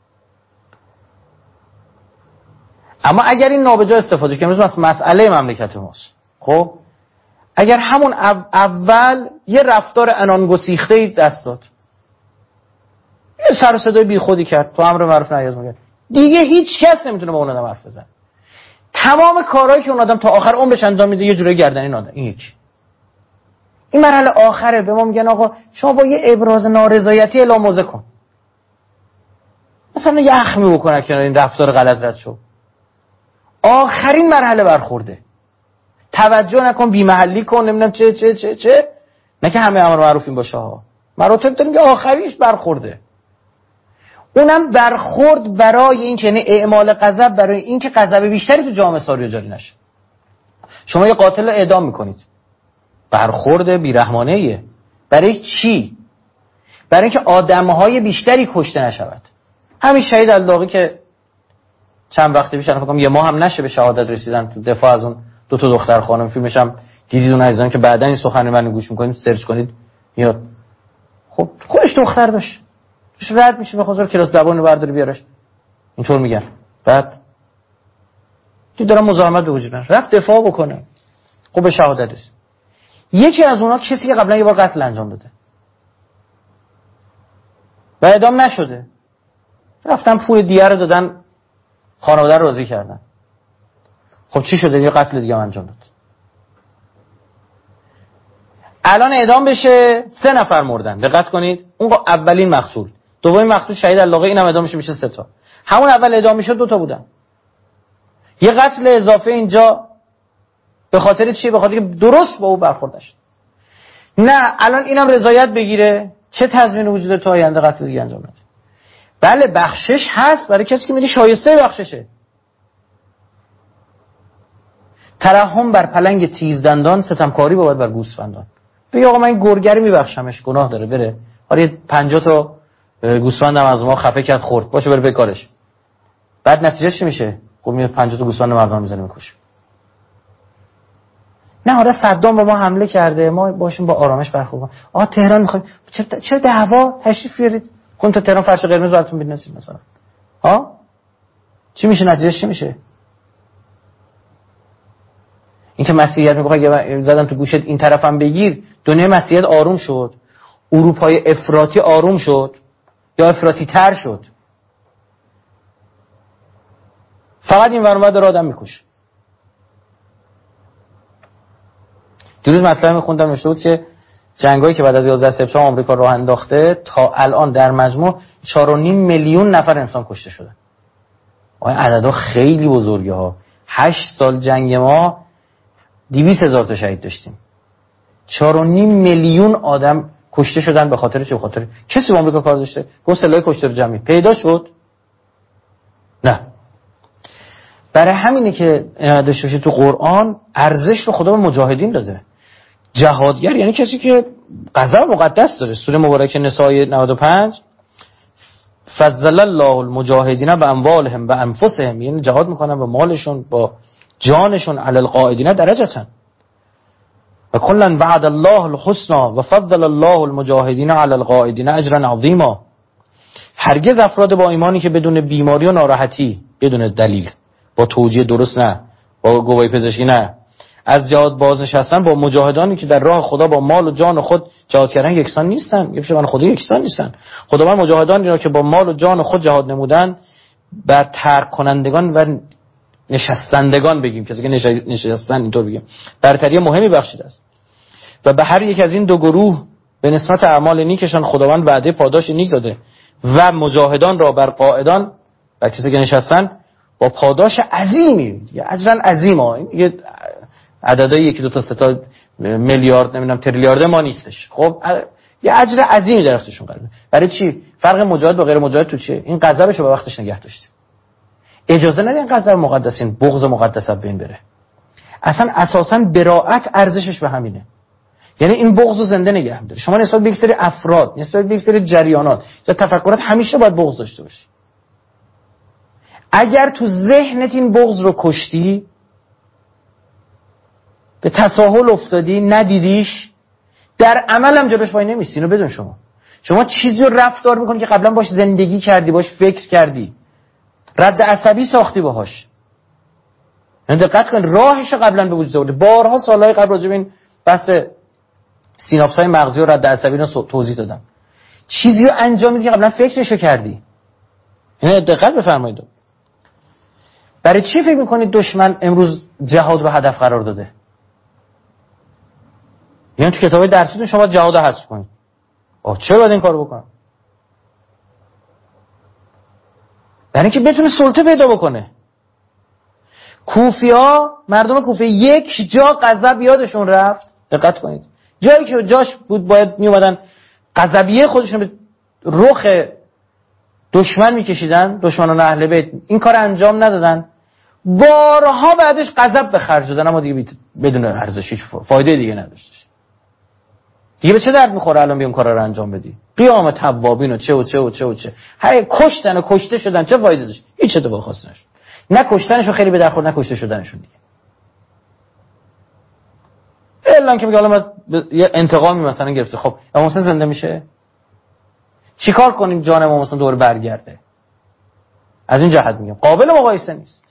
S1: اما اگر این نابجا استفاده کنیم، مثلا مسئله مملکت ماست، خب اگر همون اول یه رفتار عنان گسیخته دست داد، یه سر و صدای بی خودی کرد، تو امر معروف نهی از منکر، دیگه هیچ کس نمیتونه با اون آدم حرف بزنه. تمام کارهایی که اون آدم تا آخر عمرش انجام میده یه جوری گردن این آدم. این یکی این مرحله آخره. به ما میگن آقا شما با یه ابراز نارضایتی اعلام موضع کن، مثلا یه اخمی بکنه کنار این رفتار غلط رد شو. آخرین مرحله برخورده. توجه نکن، بی محلی کن، نمیدونم چه چه چه چه نه که همه امر معروف این باشه ها. مراتب داریم که آخریش برخورده. اونم برخورد برای این که یعنی اعمال غضب، برای این که غضب بیشتری تو جامعه ساری و جاری نشه. شما یه قاتل رو اعدام میکنید، برخورد بیرحمانه‌ایه. برای چی؟ برای اینکه آدم‌های بیشتری کشته نشود. همین شهید اللاقی که چند وقتی پیش فکر کنم یه ماه هم نشه به شهادت رسیدن تو دفاع از اون دو تا دختر خانم، فیلمش هم دیدید اون عزیزان که بعداً این سخنرانی منو گوش می‌کنید سرچ کنید میاد. خب خودش دختر داشت، توش رد میشه بخواد کلاس زبان رو برداره بیارش، اینطور میگن. بعد تو دارم مزاحمت به وجود رفت دفاع بکنه، خب به شهادت رسید. یکی از اونها کسی که قبلا یه بار قتل انجام داده و اعدام نشده، رفتن پول دیه رو دادن، خانواده رو راضی کردن. خب چی شده؟ یه قتل دیگه انجام داد. الان اعدام بشه سه نفر مردن. دقت کنید، اون اولین مقتول، دومین مقتول شهید اللاقی، اینم اعدام میشه میشه سه تا. همون اول اعدام میشه دو تا بودن. یه قتل اضافه اینجا به خاطر چیه؟ به خاطر که درست با او برخورد نشد. نه الان اینم رضایت بگیره، چه تضمین وجود تو آینده قتل دیگه انجام نده؟ بله بخشش هست برای کسی که میگه شایسته بخششه. ترحم بر پلنگ تیزدندان، ستمکاری بود بر گوسفندان. بگی آقا من این گرگری میبخشمش، گناه داره، بره آره پنجاه تا گوسفندم از ما خفه کرد خورد، باشه بره بکارش. بعد نتیجه چی میشه؟ خب میاد پنجاه تا گوسفند مردم میزنه میکشه. نه حالا صدام با ما حمله کرده، ما باشیم با آرامش برخورد کنیم. آقا تهران میخوایم، چه چه دعوا، تشریف بیارید کن تو تهران فرش قرمز براتون بنویسیم مثلا. ها چی میشه؟ نتیجه چی میشه؟ این که مسیحیت میگه اگه زدن تو گوشت این طرفم بگیر، دنیای مسیحیت آروم شد، اروپای افراطی آروم شد یا افراطی تر شد. فقط این ورانور داره آدم میکشه. دیروز مطلب میخوندم نوشته بود که جنگایی که بعد از یازده سپتامبر آمریکا راه انداخته تا الان در مجموع چهار و نیم میلیون نفر انسان کشته شدن. این عددا خیلی بزرگه ها. هشت سال جنگ ما دویست هزار تا شهید داشتیم. چهار و نیم میلیون آدم کشته شدن به خاطر چه؟ به خاطر کسی با آمریکا کار داشته؟ گفت سلاح کشته رو جمعی پیدا شد؟ نه. برای همینه که داشته باشید تو قرآن ارزش رو خدا به مجاهدین داده. جهادگر یعنی کسی که غزل مقدس داره. سوره مبارکه نساء نود و پنج فضل الله المجاهدین باموالهم و انفسهم، یعنی جهاد میکنن با مالشون با جانشون علی القاعدین درجه و کلا وعد الله الحسنى و فضل الله المجاهدین علی القاعدین اجرا عظیما. هرگز افراد با ایمانی که بدون بیماری و ناراحتی، بدون دلیل، با توجیه درست نه، با گواهی پزشکی نه، از جهاد بازنشستن با مجاهدانی که در راه خدا با مال و جان خود جهاد کردن یکسان نیستن. یه پیشوان خدا یکسان نیستن. خداوند مجاهدانی را که با مال و جان خود جهاد نمودن بر ترک کنندگان و نشستندگان بگیم، کسی که نشستن اینطور بگیم، برتری مهمی بخشیده است و به هر یک از این دو گروه به نسبت اعمال نیکشان خداوند وعده پاداش نیک داده و مجاهدان را بر قاعدان و کسی که نشستن با پاداش عظیمی، یه اجرا عظیما. یه عددهای یکی دو تا سه تا میلیارد نمیدونم تریلیارد ما نیستش. خب یه اجر عظیمی در اختیارشون قرار. برای چی؟ فرق مجاهد با غیر مجاهد تو چیه؟ این غضبشو به وقتش نگه داشته. اجازه ندین غضب مقدسین بغض مقدس بین بره. اصلا اساسا براءت ارزشش به همینه. یعنی این بغضو زنده نگه می‌داره. شما نسبت به یک سری افراد، نسبت به یک سری جریانات یا تفکرات همیشه باید بغض داشته باشی. اگر تو ذهنت این بغض رو کشتی، به تساهل افتادی، ندیدیش، در عمل هم جلوش وای نمیستی. اینو بدون شما شما چیزی رو رفتار میکنی که قبلا باش زندگی کردی، باش فکر کردی، رد عصبی ساختی باهاش. یعنی دقت کن راهش قبلا به وجود آورده. بارها سالهای قبل راجع به این بحث سیناپس‌های مغزی و رد عصبی رو توضیح دادم. چیزی رو انجام میدی که قبلا فکرشو کردی. یعنی دقت بفرمایید. برای چی فکر میکنید دشمن امروز جهاد رو هدف قرار داده؟ یعنی تو کتابای درسیتون شما جهاد رو حذف کنید. آه چرا باید این کارو بکنم؟ برای اینکه بتونه سلطه پیدا بکنه. کوفی‌ها، مردم کوفه یک جا غضب یادشون رفت. دقت کنید. جایی که جاش بود باید می اومدن غضبیه خودشون به رخ دشمن میکشیدن، دشمنان اهل بیت این کار انجام ندادن. بارها بعدش غضب به خرج دادن، اما دیگه بدون ارزش، هیچ فایده دیگه نداشتش. دیگه به چه درد میخوره الان بیام کارا رو انجام بدی؟ قیام توابین و چه و چه و چه و چه. هی کشتن و کشته شدن، چه فایده داشت؟ هیچ اتفاقی خاصی نشد. نه کشتنشو خیلی به درخورد، نه کشته شدنشون دیگه. الا که میگه حالا ما یه انتقامی مثلا گرفته. خب امام حسین زنده میشه؟ چیکار کنیم جان امام حسین دوباره برگرده؟ از این جهت میگم قابل مقایسه نیست.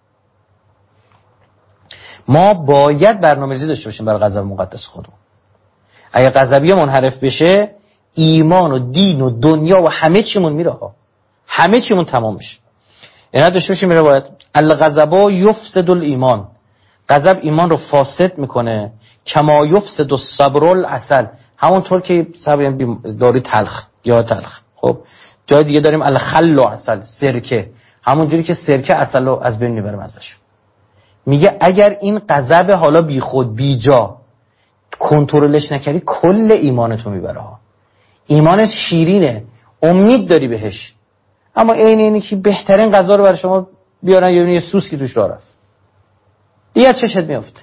S1: ما باید برنامه‌ریزی داشته باشیم برای غضب مقدس خودمون. اگه غضبی منحرف بشه ایمان و دین و دنیا و همه چیمون میره ها. همه چیمون تمام میشه. اینا داشته باشیم میره باید الغضب یفسد الایمان. غضب ایمان رو فاسد میکنه. کما یفسد الصبر العسل. همونطور که صبر داری تلخ یا تلخ. خب جای دیگه داریم الخل و عسل، سرکه. همونجوری که سرکه عسل رو از بین میبره مزه‌شو. میگه اگر این غضب حالا بی خود بی جا کنترلش نکردی کل ایمانتو میبره ها. ایمانت شیرینه، امید داری بهش، اما عین اینی که بهترین غذا رو برای شما بیارن یه یه سوس که توش راه رفت دیگه چشت میافته.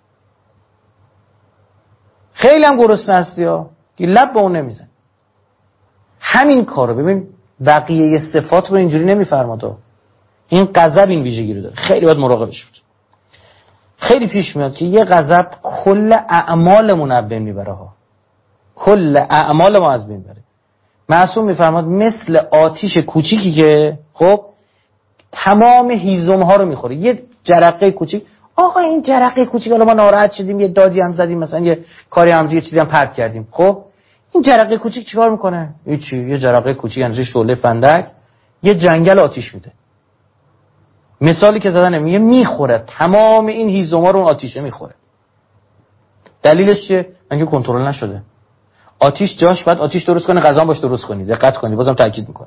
S1: خیلی هم گرسنه هستی ها، دیگه لب به اون نمیزن. همین کارو ببین بقیه صفات رو اینجوری نمیفرماده. این غضب این ویژگی رو داره، خیلی باید مراقبش بود. خیلی پیش میاد که یه غضب کل اعمالمون از بین میبره ها. کل اعمال ما از بین بره. معصوم میفرماد مثل آتیش کوچیکی که خب تمام هیزم ها رو میخوره. یه جرقه کوچیک، آقا این جرقه کوچیک حالا ما ناراحت شدیم یه دادی هم زدیم مثلا یه کاری هم یه چیزی هم پرت کردیم، خب این جرقه کوچیک چیکار میکنه؟ هیچی. یه جرقه کوچیک اندازه شعله فندک یه جنگل آتیش میده. مثالی که زدن میگه میخوره تمام این هیزوما رو اون آتیشه میخوره. دلیلش چیه؟ اینکه کنترل نشده. آتیش جاش بعد آتیش درست کنه، غذا باش درست کنی. دقت کنی، بازم تاکید میکنم.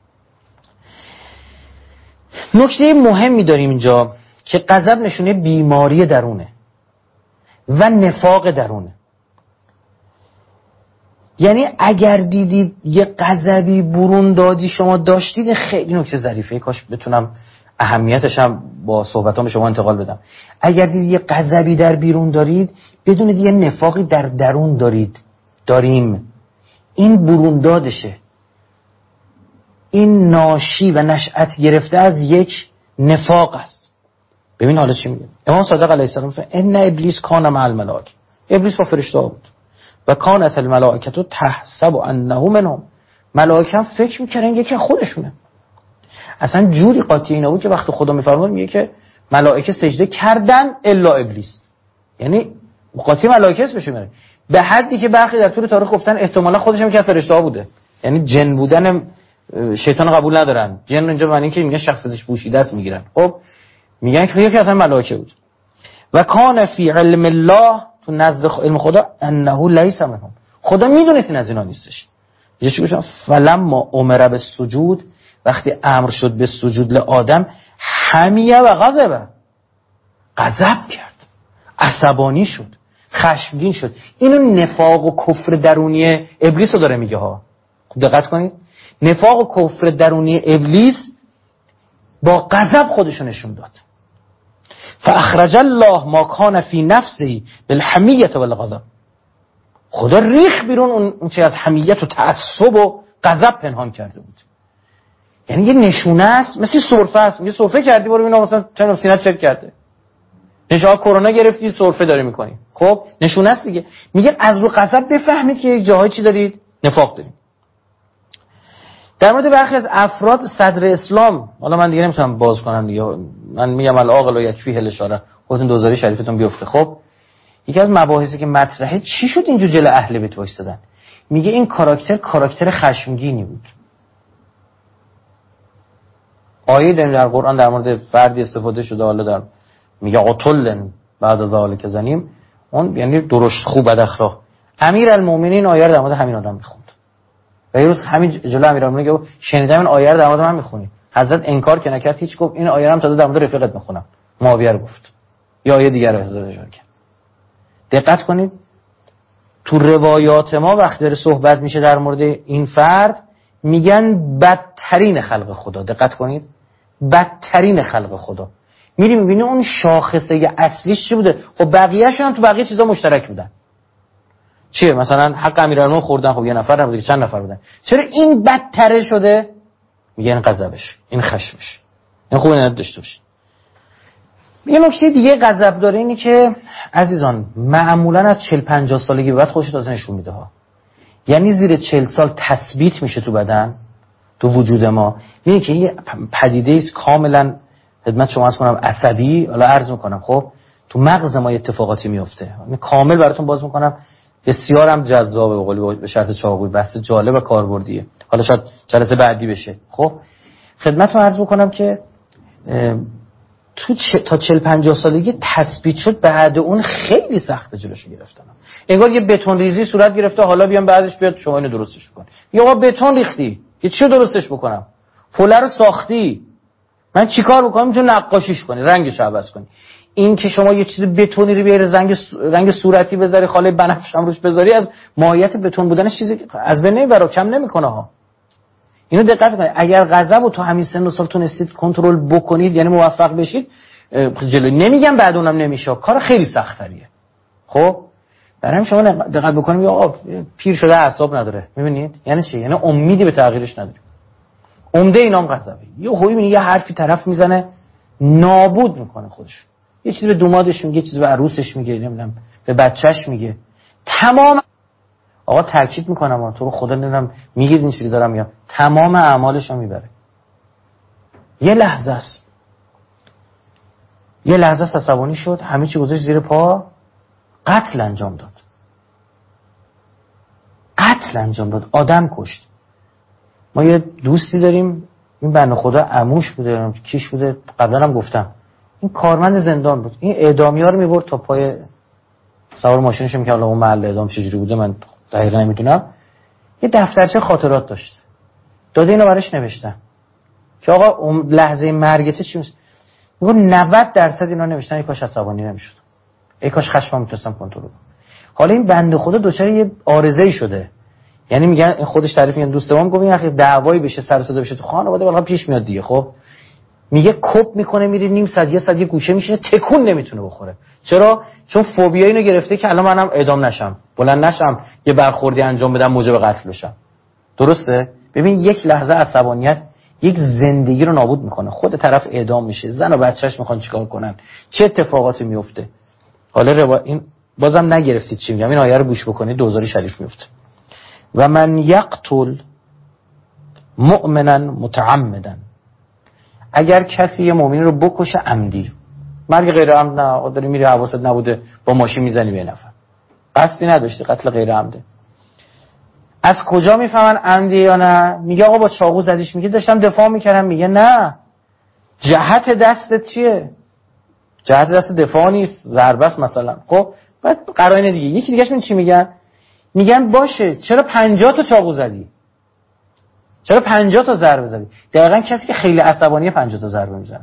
S1: نکته مهمی داریم اینجا که غضب نشونه بیماری درونه و نفاق درونه. یعنی اگر دیدید یه غضبی برون دادی شما داشتید، خیلی نکته ظریفه، کاش بتونم اهمیتش هم با صحبتام به شما انتقال بدم. اگر دیدید یه غضبی در بیرون دارید، بدونید یه نفاقی در درون دارید داریم. این برون دادشه، این ناشی و نشأت گرفته از یک نفاق است. ببین حالا چی میگه امام صادق علیه السلام؟ ان ابلیس کان مع الملائکه، ابلیس با فرشته ها بود. و کانت الملائکه تحسب انه منهم، ملائکه هم فکر میکردن یکی خودشونه. اصلا جوری قاطی اینا بود که وقتی خدا میفرماد میگه که ملائکه سجده کردن الا ابلیس، یعنی قاطی ملائکه اسمش میاره، به حدی که برخی در طول تاریخ گفتن احتمالا خودش هم که فرشته ها بوده. یعنی جن بودن شیطان قبول ندارن، جن اینجا معنی که میگن شخصیتش پوشیده است میگیرن. خب میگن که یکی اصلا ملائکه بود. و کان فی علم الله، تو نزد علم خدا، انه لیس منهم، خدا میدونست این از اینا نیستش. یه چی گفتم فلما امر بالسجود، وقتی امر شد به سجود لآدم، حمیه و غضب، غضب کرد، عصبانی شد، خشمگین شد. اینو نفاق و کفر درونی ابلیس رو داره میگه ها. خب دقت کنید، نفاق و کفر درونی ابلیس با غضب خودشو نشون داد. فاخرج الله ما کان فی نفسه بالحمیه والغضب، خدا ریخ بیرون اون چه از حمیت و تعصب و غضب پنهان کرده بود. یعنی یه نشونه است، مثل سرفه است. میگه سرفه کردی برو ببین مثلا چند سینه‌ت چک کرده، نشانه کرونا گرفتی سرفه داری میکنی، خب نشونه است دیگه. میگه از رو غضب بفهمید که یک جاهای چی دارید، نفاق دارید. در مورد برخی از افراد صدر اسلام، حالا من دیگه نمیتونم باز کنم دیگه، من میگم العاقل و یکفیه الاشاره، خودتون دوزاری شریفتون بیفته. خب یکی از مباحثی که مطرحه، چی شد اینجور جلوی اهل بیت وایسادن؟ میگه این کاراکتر کاراکتر خشمگینی بود. آیه در قرآن در مورد فردی استفاده شده، حالا در میگه قتلن بعد ذالک زنیم، اون یعنی درشت خوب بد اخلاق. امیرالمومنین آیه رو در مورد همین آدم میخوند. و یه روز همین جلو امیرالمومنین گفت شنیدم این آیه رو در مورد من میخونی. حضرت انکار که نکرد، هیچ، گفت این آیه رو هم تازه در مورد رفیقت میخونم. معاویه رو گفت. یا آیه دیگر رو حضرت اشاره کرد. دقت کنید تو روایات ما وقتی داره صحبت میشه در مورد این فرد، میگن بدترین خلق خدا. دقت کنید، بدترین خلق خدا. میری میبینی اون شاخصه اصلیش چی بوده؟ خب بقیه‌شون هم تو بقیه چیزا مشترک بودن. چیه؟ مثلا حق امیرالمومنین خوردن، خب یه نفر نبوده، چند نفر بودن. چرا این بدتره شده؟ میگن غضبش، این خشمش. این خوب نه داشته باشه. یه نکته دیگه غضب داره، اینی که عزیزان معمولا از چهل پنجاه سالگی به بعد خودش تازه نشون میده ها. یعنی زیر چهل سال تثبیت میشه تو بدن، تو وجود ما. میگه که یه پدیده است کاملا، خدمت شما عرض کنم، عصبی، حالا عرض میکنم، خب تو مغز ما اتفاقاتی میفته. من کامل براتون باز میکنم، بسیار هم جذابه، به قولی به شرط چاقوی، بحث جالب و کاربردیه. حالا شاید جلسه بعدی بشه. خب خدمتتون عرض میکنم که تو چه تا چهل پنجاه سالگی تثبیت شد، بعد اون خیلی سخته جلوشو گرفتن. انگار یه بتون ریزی صورت گرفته، حالا بیام بعدش بیاد شما اینو درستش کن. یا آقا بتون ریختی، یه چی درستش بکنم؟ فوله رو ساختی، من چیکار بکنم؟ میتونی نقاشیش کنی، رنگش عوض کنی. این که شما یه چیز بتونی رو بیاری رنگ رنگ صورتی بذاری، خاله بنفش هم روش بذاری، از ماهیت بتون بودنش چیزی از بین نمیبره، کم نمیکنه ها. اینو دقت کنید. اگر غضب رو تو همین سن و سال تونستید کنترل بکنید، یعنی موفق بشید، جلوی نمیگم بعد اونم نمیشه، کار خیلی سخت‌تریه. خب برای همین شما دقت بکنید، یا آقا پیر شده اعصاب نداره، میبینید یعنی چی؟ یعنی امیدی به تغییرش نداره. عمده اینام غضبه. یه هوی میبینی یه حرفی طرف میزنه نابود میکنه خودش، یه چیزی به دومادش میگه، یه چیزی به عروسش میگه، نمیدونم به بچهش میگه، تمام آقا تاکید میکنم تو رو خدا نمیدونم میگید این چیزی دارم میگم، تمام اعمالش رو میبره. یه لحظه است، یه لحظه است عصبانی شد، همه چی گذاشت زیر پا، قتل انجام داد، قتل انجام داد، آدم کشت. ما یه دوستی داریم، این بنده خدا عموش بوده، کیش بوده، قبلا هم گفتم، این کارمند زندان بود، این اعدامیا رو میبرد تا پای سوار ماشینش میکرد. حالا اون محل اعدام چجوری بوده من دقیقا نمیدونم. یه دفترچه خاطرات داشت، داده اینو براش نوشتن که آقا لحظه مرگته چی میشه. میگه نود درصد اینا نوشتن ای کاش عصبانی نمیشد، ای کاش خشمم میتونستم کنترل کنم. حالا این بنده خدا دچار یه عارضه‌ای شده، یعنی میگن خودش تعریف میگن دوست ما میگه این اخی دعوایی بشه سر صدا بشه تو خانواده والا پیش میاد دیگه. خب میگه کپ میکنه میره نیم ساعت یه ساعت یه گوشه میشینه تکون نمیتونه بخوره. چرا؟ چون فوبیا اینو گرفته که الان منم اعدام نشم، بلند نشم، یه برخوردی انجام بدم موجب قتل بشم. درسته؟ ببین یک لحظه عصبانیت یک زندگی رو نابود میکنه. خود طرف اعدام میشه، زن و بچه‌اش میخوان چیکار کنن، چه اتفاقاتی میفته. حالا روا... این بازم نگرفتید چی میگم، این آیه رو گوش بکنید دوزاری شریف میفته. و من یقتل مؤمنا متعمدا، اگر کسی یه مؤمن رو بکشه عمدی، مرگ غیر عمد نه، داری میری حواست نبوده با ماشین میزنی به نفر، قصدی نداشتی، قتل غیر عمده. از کجا میفهمن عمدی یا نه؟ میگه آقا با چاقو زدیش. میگه داشتم دفاع میکردم. میگه نه، جهت دستت چیه؟ جهت دست دفاع نیست، ضربه است مثلا. خب بعد قرائن دیگه. یکی دیگه‌اش من چی میگن؟ میگن باشه چرا پنجاه تا چاقو زدی؟ چرا پنجاه تا ضربه زدی؟ دقیقاً کسی که خیلی عصبانیه پنجاه تا ضربه میزنه.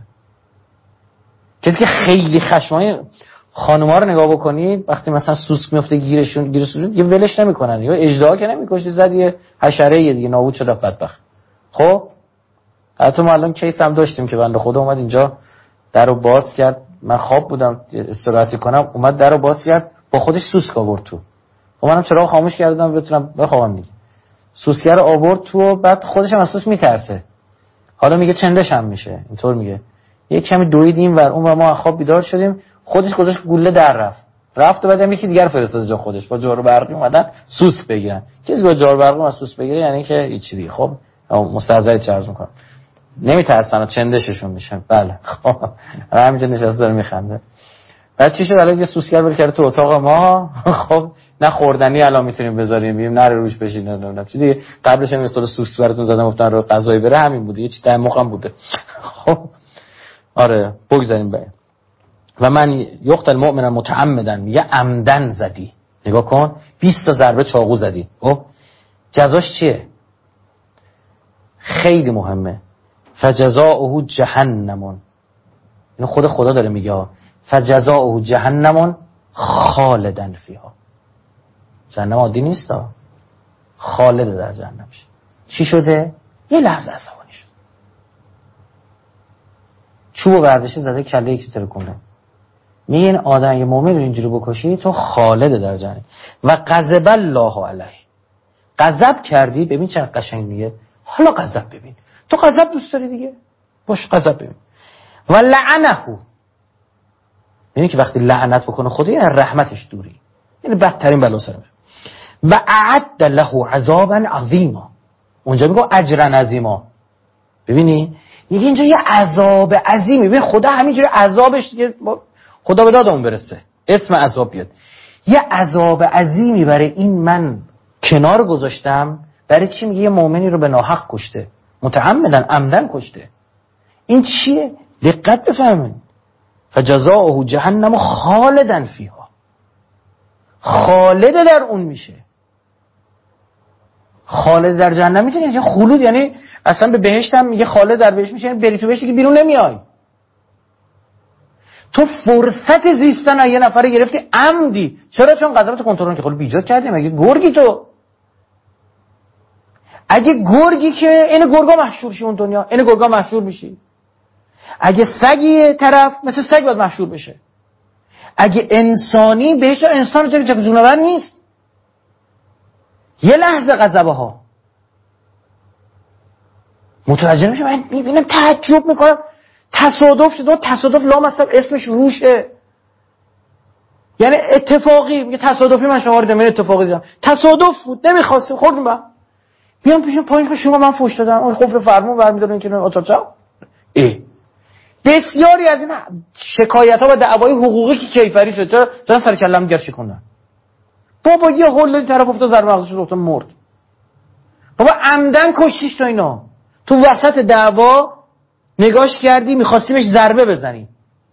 S1: کسی که خیلی خشمگین، خانوما رو نگاه بکنید وقتی مثلا سوسک میفته گیرشون گیرشون دیگه ولش نمیکنن، یا اژدها که نمیکشی زد یه حشره دیگه نابود شد بدبخت. خب حتی ما الان کیس هم داشتیم که بنده خدا اومد اینجا درو باز کرد، من خواب بودم استراحتی کنم، اومد درو باز کرد با خودش سوسک آورد تو. خب منم چراغ خاموش کردم بتونم بخوابم دیگه. سوسکر آورد تو و بعد خودش هم از سوسک میترسه. حالا میگه چندش هم میشه، اینطور میگه. یه کمی دویدیم ور اون و ما خواب بیدار شدیم، خودش گذاشت گوله در رفت رفت و بعدم یکی دیگر فرستاد جا خودش با جارو برقی اومدن سوسک بگیرن. کسی با جارو برقی از سوسک بگیره یعنی که هیچ دیگه. خب مستعزای چرز میکنم نمیترسن و چندششون میشن. بله خب همینجا نشسته داره میخنده. بعد چی شد؟ الان یه سوسکر بر کرده تو اتاق ما. خب نه خوردنی الان میتونیم بذاریم ببینیم نره روش بشین نه نه چی دیگه. قبلش هم مثلا سوسک براتون زدم گفتن رو غذای بره همین بوده، یه چیز دماغم بوده. خب آره بگذاریم به و من یقتل مؤمنا متعمدا، میگه عمدن زدی. نگاه کن بیست تا ضربه چاقو زدی. خب جزاش چیه؟ خیلی مهمه. فجزاؤه جهنم. اینو خود خدا داره میگه. فجزاؤه جهنم خالدا فیها. جهنم عادی نیست ها، خالد در جهنم شه. چی شده؟ یه لحظه عصبانی شد، چوبو برداشته زده کله یکی ترکونده. میگه این آدم یه مؤمن رو اینجوری بکشی تو خالد در جهنم. و غضب الله علیه، غضب کردی. ببین چقدر قشنگ میگه. حالا غضب ببین، تو غضب دوست داری دیگه، باش غضب ببین. و لعنه، یعنی که وقتی لعنت بکنه خدا یعنی رحمتش دوری، یعنی بدترین بلا سر میاره. و اعد له عذابا عظیما، اونجا میگه اجرا عظیما. ببینی میگه اینجا یه عذاب عظیمی. ببین خدا همینجوری عذابش دیگه خدا به دادمون برسه اسم عذاب بیاد. یه عذاب عظیمی برای این من کنار گذاشتم. برای چی؟ میگه یه مؤمنی رو به ناحق کشته، متعمدن عمدن کشته. این چیه؟ دقت بفهمین. فجزاؤه جهنم خالدا فیها، خالد در اون میشه. خالد در جهنم میشه یعنی خلود، یعنی اصلا به بهشت هم میگه خالد در بهشت میشه، یعنی بری تو بهشت دیگه بیرون نمیای. تو فرصت زیستن یه نفر گرفتی عمدی. چرا؟ چون غضبت کنترل که خود بیجاد کردی. مگه گرگی تو؟ اگه گرگی که این گرگا محشور شی اون دنیا، این گرگا محشور میشی. اگه سگی طرف مثل سگ باید محشور بشه. اگه انسانی بهش انسان چه چه جونور نیست. یه لحظه غضبه ها متوجه میشه. من میبینم تعجب میکنم. تصادف شد، تصادف لام اصلا اسمش روشه، یعنی اتفاقی. میگه تصادفی من شما رو دیدم، اتفاقی دیدم، تصادف بود، نمیخواستم خوردم. با بیام پیش پایین که شما من فوش دادم اون خفر فرمون برمی‌دارن که آچاچا. ای بسیاری از این شکایت‌ها و دعوای حقوقی که کیفری شد چرا زن سر کلم گرشی کنن. بابا یه هول طرف افتاد ضربه مغزش رو مرد. بابا عمدن کشتیش تو اینا. تو وسط دعوا نگاش کردی می‌خواستیمش ضربه بزنی.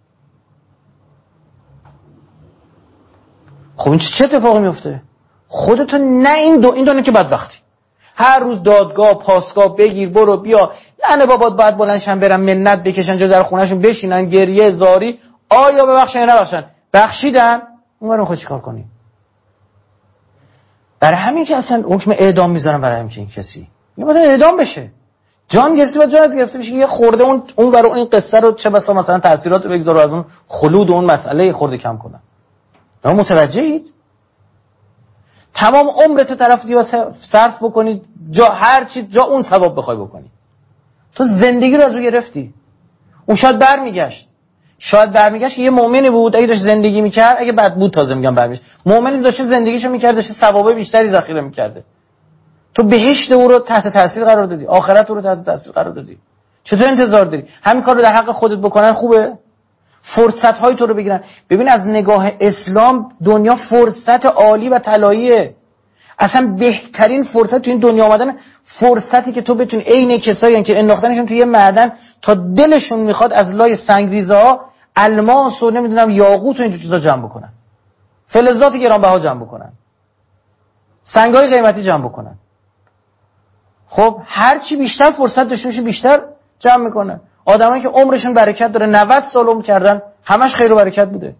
S1: خب این چه اتفاقی میفته؟ خودتو نه این دو این دونه که بدبختی. هر روز دادگاه پاسگاه بگیر برو بیا. نه بابات باید بلندشن برن منت بکشن جا در خونهشون بشینن گریه زاری. آیا ببخشن یا نبخشن؟ بخشیدن اون رو خود چیکار کنی؟ برای همین که اصلا حکم اعدام میذارن برای همین کسی یه مثلا اعدام بشه، جان گرفتی و جانت گرفته بشه، یه خورده اون اون برای این قصه رو چه بسا مثلا تاثیرات رو بگذاره از اون خلود و اون مسئله خورده کم کنن. شما متوجهید؟ تمام عمرت طرف دیگه صرف بکنید جا هر چی جا اون ثواب بخوای بکنی، تو زندگی رو از او گرفتی. اون شاید برمیگشت، شاید برمیگشت یه مؤمنی بود اگه داشت زندگی میکرد، اگه بد بود تازه میگم برمیگشت، مؤمنی داشت زندگیشو میکرد، داشت ثواب بیشتری ذخیره میکرده، تو بهشت او رو تحت تاثیر قرار دادی، آخرت او رو تحت تاثیر قرار دادی. چطور انتظار داری همین کار رو در حق خودت بکنن؟ خوبه؟ فرصت های تو رو بگیرن. ببین از نگاه اسلام دنیا فرصت عالی و طلاییه، اصلا بهترین فرصت تو این دنیا آمدن، فرصتی که تو بتونی عین کسایی که انداختنشون توی یه معدن تا دلشون میخواد از لای سنگریزه ها الماس و نمیدونم یاقوت و اینجور چیزا جمع بکنن، فلزات گرانبها جمع بکنن، سنگای قیمتی جمع بکنن. خب هر چی بیشتر فرصت داشته باشه بیشتر جمع میکنه. آدمایی که عمرشون برکت داره نود سال عمر کردن همش خیر و برکت بوده.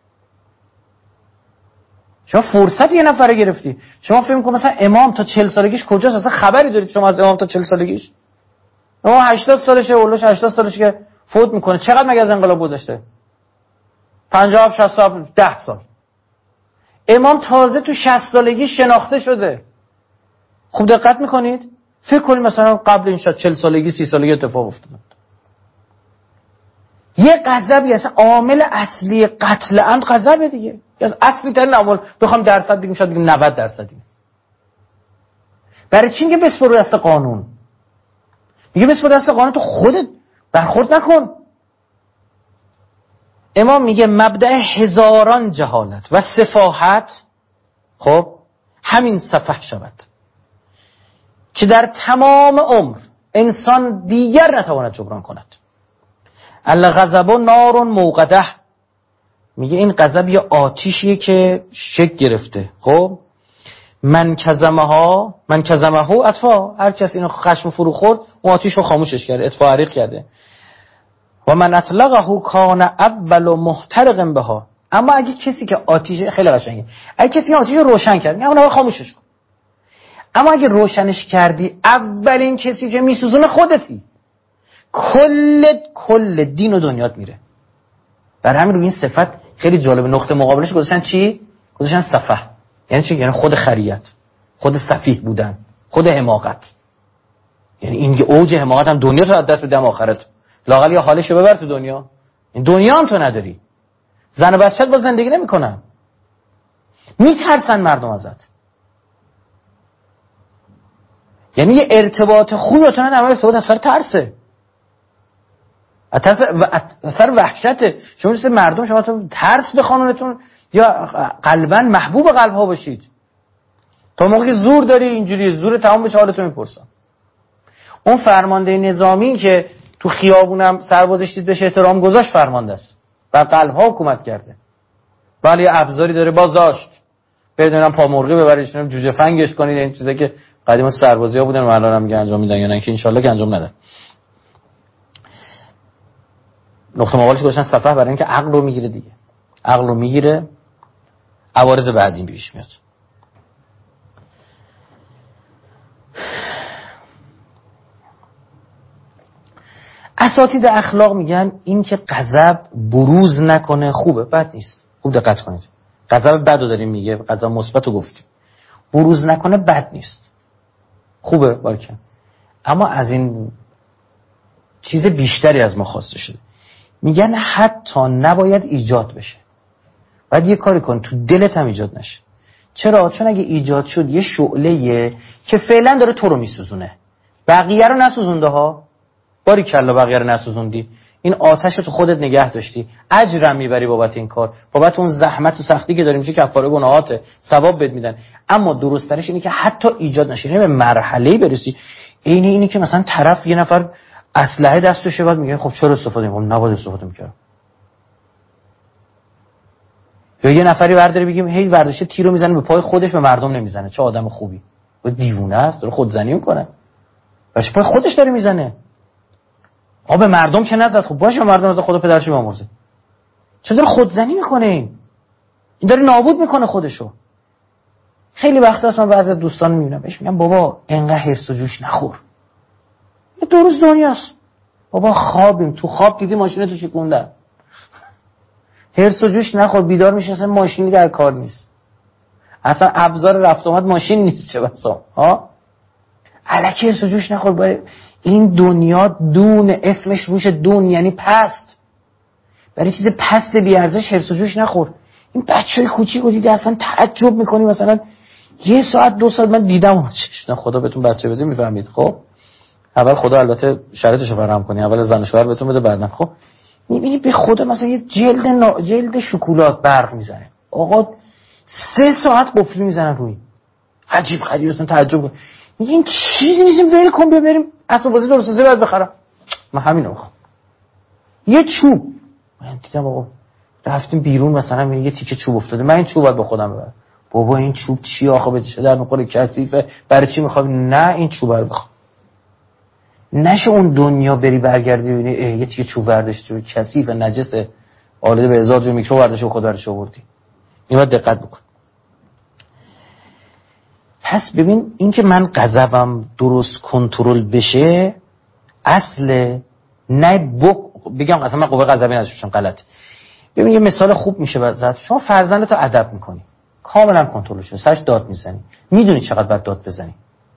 S1: شما فرصت یه نفره گرفتی، شما فکر می‌کنید مثلا امام تا چهل سالگیش کجاست؟ اصلا خبری دارید شما از امام تا چهل سالگیش؟ امام هشتاد سالشه، اولش هشتاد سالشه که فوت میکنه. چقدر مگه از انقلاب گذشته؟ پنجاه شصت سال، ده سال. امام تازه تو شصت سالگی شناخته شده. خوب دقت میکنید؟ فکر کنید مثلا قبل این شاید چهل سالگی سی سالگی اتفاق افتاد. یه غضبی اصلا عامل اصلی قتل عمد غضبه دیگه. از اصلی ترین عامل بخوام درصد بگیم شاید بگیم نود درصدی. برای چی میگه بسپر دست قانون؟ میگه بسپر دست قانون، تو خودت برخورد نکن. امام میگه مبدأ هزاران جهالت و سفاهت خب همین سفه شود که در تمام عمر انسان دیگر نتواند جبران کند. الغضب نار موقده، میگه این غضب یه آتیشیه که شک گرفته. خب من کظمها من کظمه اطفا، هر کس اینو خشم فرو خورد اون آتیش رو خاموشش کرده، اطفا عریق کرده. و من اطلقه کان اول محترق بها، اما اگه کسی که آتیش خیلی قشنگه، اگه کسی آتیش رو روشن کرد میگه اون خاموشش کن، اما اگه روشنش کردی اولین کسی که میسوزونه خودتی، کل کل دین و دنیات میره. برای همین روی این صفت خیلی جالب نقطه مقابلش گذاشتن چی؟ گذاشتن سفه. یعنی چی؟ یعنی خود خریت، خود سفیه بودن، خود حماقت. یعنی این که اوج حماقت هم دنیا تو از دست بدم آخرت. لااقل یا حالشو ببر تو دنیا، این دنیا هم تو نداری. زن و بچه‌ت با زندگی نمی‌کنن، میترسن مردم ازت. یعنی یه ارتباط خوبی تو نداره، ارتباط اثر ترسه، اثر وحشته. شما مثل مردم شما تو ترس به خانونتون یا قلباً محبوب قلب ها باشید. تا موقعی که زور داری اینجوری زور تمام بشه حالتون میپرسم. اون فرمانده نظامی که تو خیابونم سربازش دید بهش احترام گذاشت فرمانده است و قلب ها حکومت کرده. ولی ابزاری داره باز داشت، بدونم پا مرغی ببریش، نمیدونم جوجه فنگش کنید، این چیزا که قدیما سربازی ها بودن و الان هم انجام میدن یا نه که ان شاء الله که انجام ندن. نقطه مقابلش گذاشتن صفحه برای اینکه عقل رو میگیره دیگه، عقل رو میگیره، عوارض بعدی پیش میاد. اساتید اخلاق میگن این که غضب بروز نکنه خوبه، بد نیست. خوب دقت کنید، غضب بدو داریم میگه، غضب مثبتو گفتیم، بروز نکنه بد نیست، خوبه باشه. اما از این چیز بیشتری از ما خواسته شده. میگن حتی نباید ایجاد بشه، باید یه کاری کن تو دلت هم ایجاد نشه. چرا؟ چون اگه ایجاد شد یه شعله‌ایه که فعلا داره تو رو میسوزونه، بقیه رو نسوزونده ها. باری کلا بقیه رو نسوزوندی، این آتش تو خودت نگه داشتی، اجرم میبری بابت این کار، بابت اون زحمت و سختی که داری میشه کفاره گناهاته، ثواب بهت میدن. اما درست ترش اینه که حتی ایجاد نشه، یعنی به مرحله‌ای برسی اینی اینی که مثلا طرف یه نفر اسلحه دستشه بعد میگه خب چرا استفاده می‌کنم، نباید استفاده می‌کردم. یا یه نفری برداره بگیم هی ورداشه تیرو میزنه به پای خودش، به مردم نمیزنه، چه آدم خوبی. و دیوونه است، داره خودزنی میکنه، باشه پای خودش داره میزنه. آ به مردم که نزد، خب باشه مردم از خدا پدرش بیامرزه. چه داره خودزنی میکنه، این این داره نابود میکنه خودشو. خیلی وقت هست من بعضی از دوستان میبینم بهش میگم بابا انقدر حرص و جوش نخور، یه دو روز دنیاست بابا، خوابیم تو خواب دیدی ماشین تو شکوندن، حرص و جوش نخور، بیدار میشه اصلا ماشینی در کار نیست، اصلا ابزار رفت آمد ماشین نیست، چه بسا ها الکی حرص و جوش نخور. برای این دنیا دون، اسمش روش دون یعنی پست، برای چیز پست بی ارزش حرص و جوش نخور. این بچهای کوچیکو دیدی اصلا تعجب میکنی، مثلا یه ساعت دو ساعت من دیدم چشم، خدا بهتون بچه بده میفهمید. خب اول خدا البته شرایطشو فراهم کنی، اول زن و شوهر بهتون بده بعدن. خب میبینی به خدا مثلا یه جلد نا... جلد شکلات برق میزنه، آقا سه ساعت قفلی میزنن روی، عجیب غریب اصلا تعجب کن، میگه این چیزی نیست، ول کن بیا بریم اسباب بازی درست سازی بعد بخرم. من همینو میخوام. یه چوب من دیدم آقا رفتیم بیرون مثلا میگه یه تیکه چوب افتاده، من این چوب باید به خودم ببرم. بابا این چوب چی آخه به چه در میخوره، کثیفه، برای چی میخوای؟ نه این چوب رو بخوام. نشه اون دنیا بری برگردی ببینی یه تیکه چوب برداشتی کثیفه نجسه آلوده به هزار جو میکرو برداشتی و خود برش آوردی. این باید دقت بکن. پس ببین این که من غضبم درست کنترل بشه اصل نه بک بگم اصلا من قوه غضبی نداشتم غلط. ببین یه مثال خوب میشه واسه شما، فرزندتو ادب میکنی کاملا کنترل شده، سرش داد میزنی، میدونی چقدر باید داد بزنی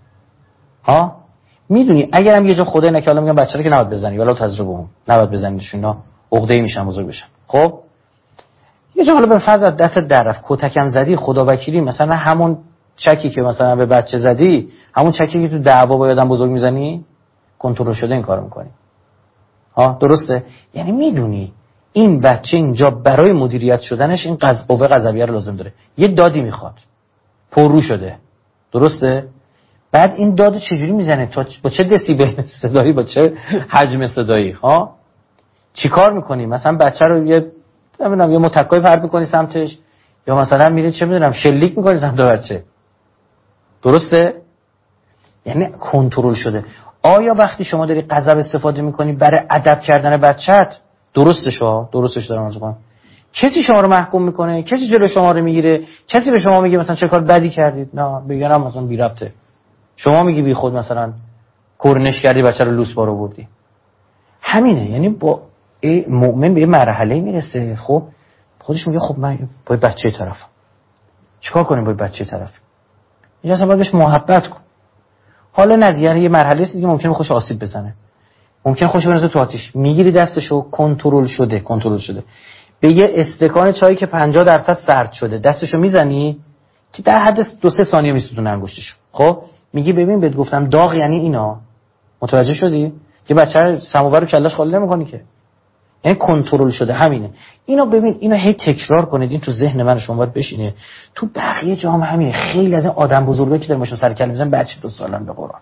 S1: ها، میدونی اگرم یه جا خدای نکرده حالا میگم بچه‌ها که نباید بزنی ولی تجربه هم نباید بزنیشون، اینا عقده‌ای میشن بزرگ بشن. خب یه جا حالا به فرض از دست درف کتکم زدی، خدا وکیلی مثلا همون چکی که مثلا به بچه زدی همون چکی که تو دعوا با آدم بزرگ میزنی کنترل شده این کارو میکنی ها، درسته؟ یعنی میدونی این بچه اینجا برای مدیریت شدنش این قض... قوه غضبیه رو لازم داره، یه دادی میخواد پررو شده، درسته؟ بعد این دادو چجوری میزنه، تا با چه دسیبل صدایی، با چه حجم صدایی ها، چیکار میکنی؟ مثلا بچه رو یه نمیدونم یه متکای پرت میکنی سمتش، یا مثلا میری چه میدونم شلیک میکنی سمت بچه، درسته؟ یعنی کنترل شده. آیا وقتی شما داری غضب استفاده میکنی برای ادب کردن بچت درستش ها، درستش دارم عرض کنم، کسی شما رو محکوم میکنه، کسی جلو شما رو میگیره، کسی به شما میگه مثلا چه کار بدی کردید، نه بگم مثلا بی ربطه، شما میگی بی خود مثلا کرنش کردی بچه رو لوس بار آوردی. همینه، یعنی با مؤمن به یه مرحله میرسه خب خودش میگه خب من با بچه طرفم، چیکار کنیم با بچه طرف؟ یه اصلا باید بهش محبت کن. حالا نه دیگه یه مرحله است دیگه ممکنه خوش آسیب بزنه، ممکنه خوش بنزه تو آتیش، میگیری دستشو کنترل شده کنترل شده به یه استکان چایی که پنجاه درصد سرد شده دستشو میزنی که در حد دو سه ثانیه میسوزونه انگشتشو. خب میگی ببین بهت گفتم داغ یعنی اینا، متوجه شدی؟ که بچه رو سماور رو کلش خالی نمی‌کنی که، یعنی کنترل شده. همینه. اینو ببین اینو هی تکرار کنید، این تو ذهن من شما باید بشینه، تو بقیه جامعه همینه. خیلی از این آدم بزرگا که دارن سر کله میزنن بچه دو سالن به قرآن،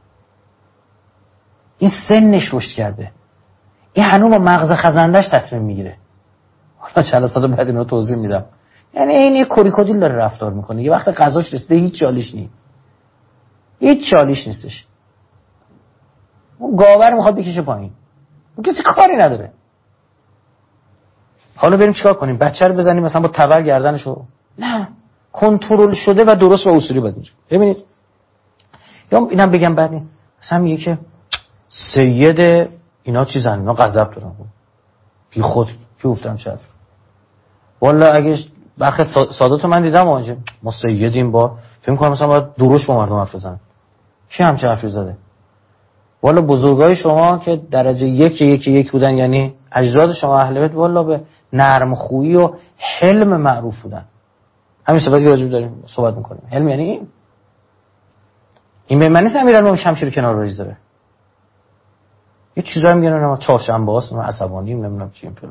S1: این سنش رشد کرده، این هنوز با مغز خزندش تصمیم میگیره. حالا چند سال بعد اینو توضیح میدم. یعنی این یه کوریکودیل داره رفتار میکنه، یه وقت غذاش رسیده هیچ چالیش نیست، هیچ چالیش نیستش، اون گاور میخواد بکشه پایین، اون کسی کاری نداره. حالا بریم چیکار کنیم؟ بچه رو بزنیم مثلا با تبر گردنشو؟ نه، کنترل شده و درست و اصولی باید اینجا. ببینید یا اینم بگم بعد این مثلا میگه که سید اینا چیزن، اینا غضب دارن، بی خود کی گفتم چه؟ والا اگه برخی ساداتو من دیدم آنجا ما سیدیم، با فکر کنم مثلا باید دروش با مردم حرف بزنن. کی همچه حرفی زده؟ والا بزرگای شما که درجه یک یک یک بودن، یعنی اجداد شما اهل بیت، والا به نرم خویی و حلم معروف بودن. همین صفاتی که راجع داریم صحبت میکنیم. حلم یعنی این این به معنی امیرالمومنین شمشیر کنار بریز داره. یه چیزایی میگن ما چهارشنبه است، ما عصبانیم، نمیدونم چی این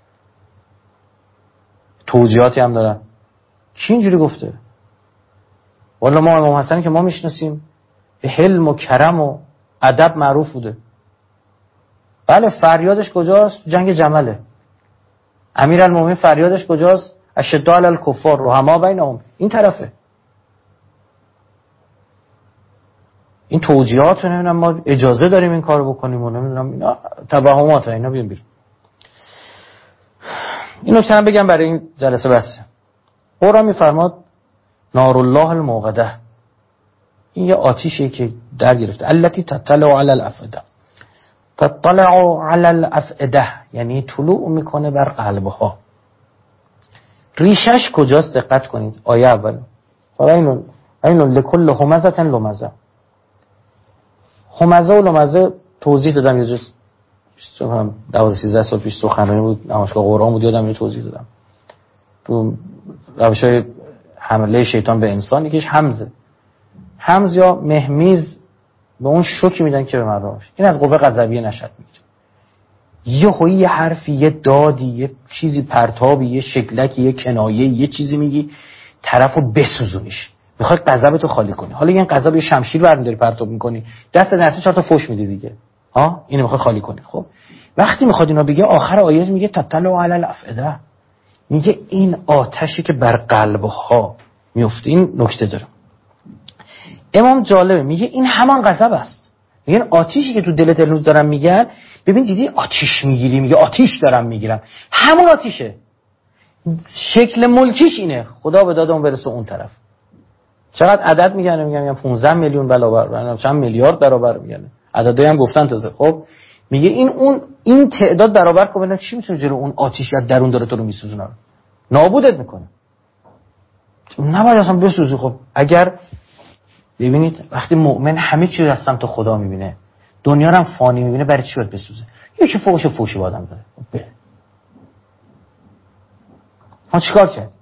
S1: توجیهاتی هم دارن. کی اینجوری گفته؟ والا ما امام حسنی که ما میشناسیم به حلم و کرم و ادب معروف بوده. بله فریادش کجاست؟ جنگ جمله. امیرالمومنین فریادش کجاست؟ اشداء علی الکفار رحما بینهم، این طرفه. این توجیهات رو نمیدونم ما اجازه داریم این کارو بکنیم و نمیدونم اینا توهمات اینا. بیان بیرون این نکته هم بگم برای این جلسه بس. قرآن میفرماد نار الله الموقده، این یه آتیشی که در گرفته. التی تطلع علی الافئده، تطلع علی الافئده یعنی طلوع میکنه بر قلبها. ریشش کجاست؟ دقت کنید. آیه اول فاینون اینون لکل همزه لمزه. همزه و لمزه توضیح دادم یه جز دوازده سیزده سال پیش سخنرانی بود نمایشگاه قرآن بود، یادم اینو توضیح دادم. تو روش‌های حمله شیطان به انسان یکیش همزه، همز یا مهمیز به اون شوکی میدن که به مردم باشه. این از قوه غضبیه نشأت میگیره. یه خویی یه حرفی، یه دادی، یه چیزی پرتابی، یه شکلکی، یه کنایه، یه چیزی میگی طرفو بسوزونیش، میخوای غضبتو خالی کنی. حالا این غضب یه شمشیر برمی‌داری پرتاب میکنی، دست نرسه چهار تا فوش میدی دیگه، ها اینو میخوای خالی کنی. خب وقتی میخواد اینا بگه آخر آیه میگه تطلع علی الافئده، میگه این آتشی که بر قلبها میفته. این نکته داره. امام جالبه میگه این همان غضب است. میگن آتیشی که تو دلت امروز دارن میگن، ببین دیدی آتیش میگیری، میگه آتیش دارم میگیرم، همون آتیشه. شکل ملکیش اینه. خدا به دادمون برسه اون طرف. چقدر عدد میگن؟ میگن میگن پانزده میلیون برابر، چند میلیارد برابر میگن. عددایی هم گفتن تازه. خب میگه این اون این تعداد برابر کن ببین چی میتونه جلو اون آتیشی از درون داره تو رو میسوزونه، نابودت میکنه. نباید اصلا بسوزی. خب اگر ببینید وقتی مؤمن همه چیز از سمت خدا میبینه، دنیا رو هم فانی میبینه، برای چی باید بسوزه؟ یکی فوش فوشی با آدم داره. بله. ما چیکار کرد؟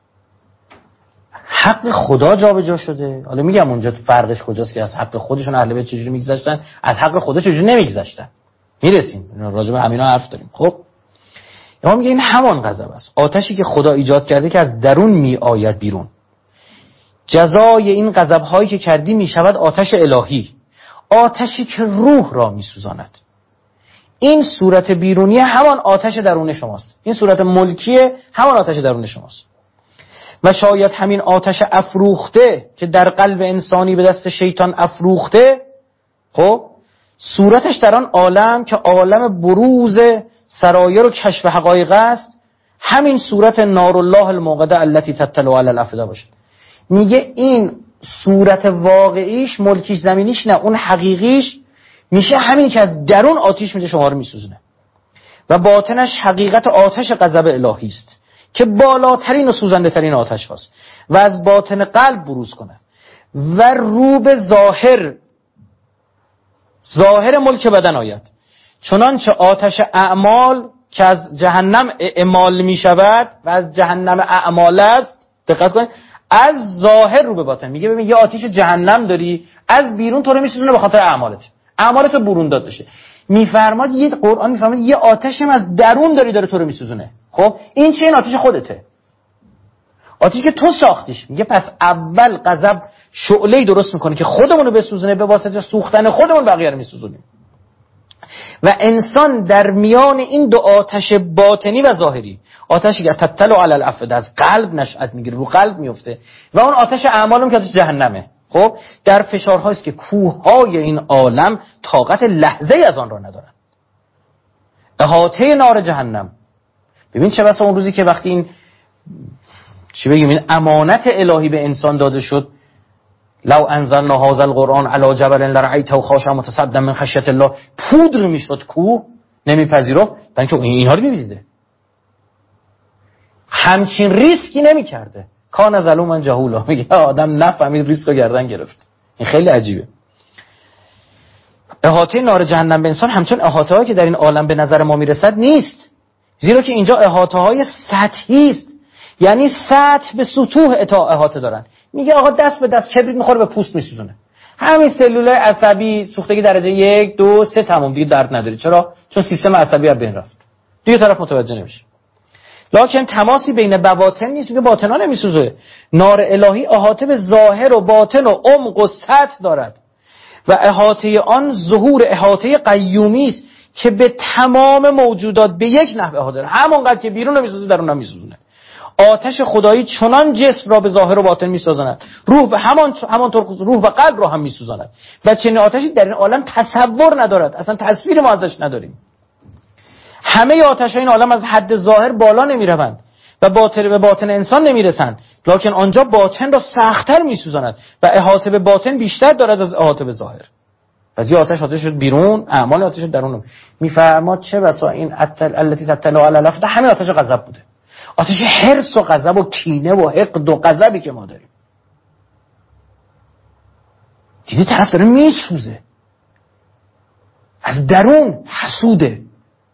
S1: حق خدا جابجا شده. حالا میگم اونجا فرقش کجاست که از حق خودشون اهل بیت چجوری میگذشتن، از حق خدا چجوری نمیگذشتن. میرسیم راجع به همینا حرف داریم. خب ما میگه این همان غضب است، آتشی که خدا ایجاد کرده که از درون میآید بیرون. جزای این غضب هایی که کردی میشود آتش الهی، آتشی که روح را میسوزاند. این صورت بیرونی همان آتش درون شماست. این صورت ملکیه همان آتش درون شماست. و شاید همین آتش افروخته که در قلب انسانی به دست شیطان افروخته، خب صورتش در آن عالم که عالم بروز سرایر و کشف حقایق است، همین صورت نار الله الموقده التي تطلع علی الافئده باشه. میگه این صورت واقعیش، ملکیش، زمینیش نه، اون حقیقیش میشه همین که از درون آتش میده شما رو میسوزونه. و باطنش حقیقت آتش غضب الهی است که بالاترین و سوزنده ترین آتش هاست و از باطن قلب بروز کنه و رو به ظاهر ظاهر ملک بدن آید. چنانچه آتش اعمال که از جهنم اعمال می شود و از جهنم اعمال است، دقت کنید، از ظاهر رو به باطن. میگه ببین یه آتش جهنم داری، از بیرون تو رو میسوزونه به خاطر اعمالت، اعمالت رو برون داد بشه. میفرماد یه قرآن میفرماد یه آتشی از درون داری داره تو رو میسوزونه. خب این چه؟ این آتش خودته، آتشی که تو ساختیش. میگه پس اول غضب شعله‌ای درست میکنه که خودمون رو بسوزونه، به واسطه سوختن خودمون بقیه رو میسوزونیم. و انسان در میان این دو آتش باطنی و ظاهری، آتشی که تطلع علی الافئده از قلب نشأت میگیره، رو قلب میفته، و اون آتش اعمالم که آتش جهنمه، خب در فشارهایی است که کوههای این عالم طاقت لحظه از آن را ندارن. احاطه نار جهنم. ببین چه بسا اون روزی که وقتی این چی بگیم این امانت الهی به انسان داده شد، لو انزلنا هذا القرآن على جبل لرأيته خاشعا متصدعا من خشیة الله، پودر میشد کوه، نمیپذیرفت، برای اینکه اینها رو می‌دیده، همچین ریسکی نمی‌کرده. کان ظلوما جهولا، میگه آدم نفهمید ریسک رو گردن گرفت. این خیلی عجیبه. احاطه نار جهنم به انسان همچون احاطه‌هایی که در این عالم به نظر ما میرسد نیست، زیرا که اینجا احاطه‌های سطحی است، یعنی سطح به سطوح احاطه دارن. میگه آقا دست به دست کبریت میخوره به پوست میسوزونه، همین سلولای عصبی سوختگی درجه یک دو سه تمام دیگه درد نداری. چرا؟ چون سیستم عصبی از بین رفت، دیگه طرف متوجه نمیشه. لکن تماسی بین بواطن نیست. میگه باطنا نمیسوزه. نار الهی احاطه به ظاهر و باطن و عمق و سطح دارد و احاطه آن ظهور احاطه قیومی است که به تمام موجودات به یک نحو احاطه داره. همونقدر که بیرون نمیسوزه درون هم میسوزونه. آتش خدایی چنان جسم را به ظاهر و باطن میسازاند، روح به همان همانطور روح و قلب را هم میسوزاند و چنین آتشی در این عالم تصور ندارد، اصلا تصویر ما ازش نداریم. همه آتش‌های این عالم از حد ظاهر بالا نمیروند و باطن به باطن انسان نمیرسند، لکن آنجا باطن را سخت‌تر میسوزاند و احاطه به باطن بیشتر دارد از احاطه به ظاهر. بعضی آتش آتش شد بیرون، اعمال آتش شد درون. میفرماد چه بسا این اتل التی تطلع علی الافئده همین آتش غضب بوده، آتش حرص و غضب و کینه و حقد و غضبی که ما داریم. دیدی طرف داره میسوزه از درون، حسوده.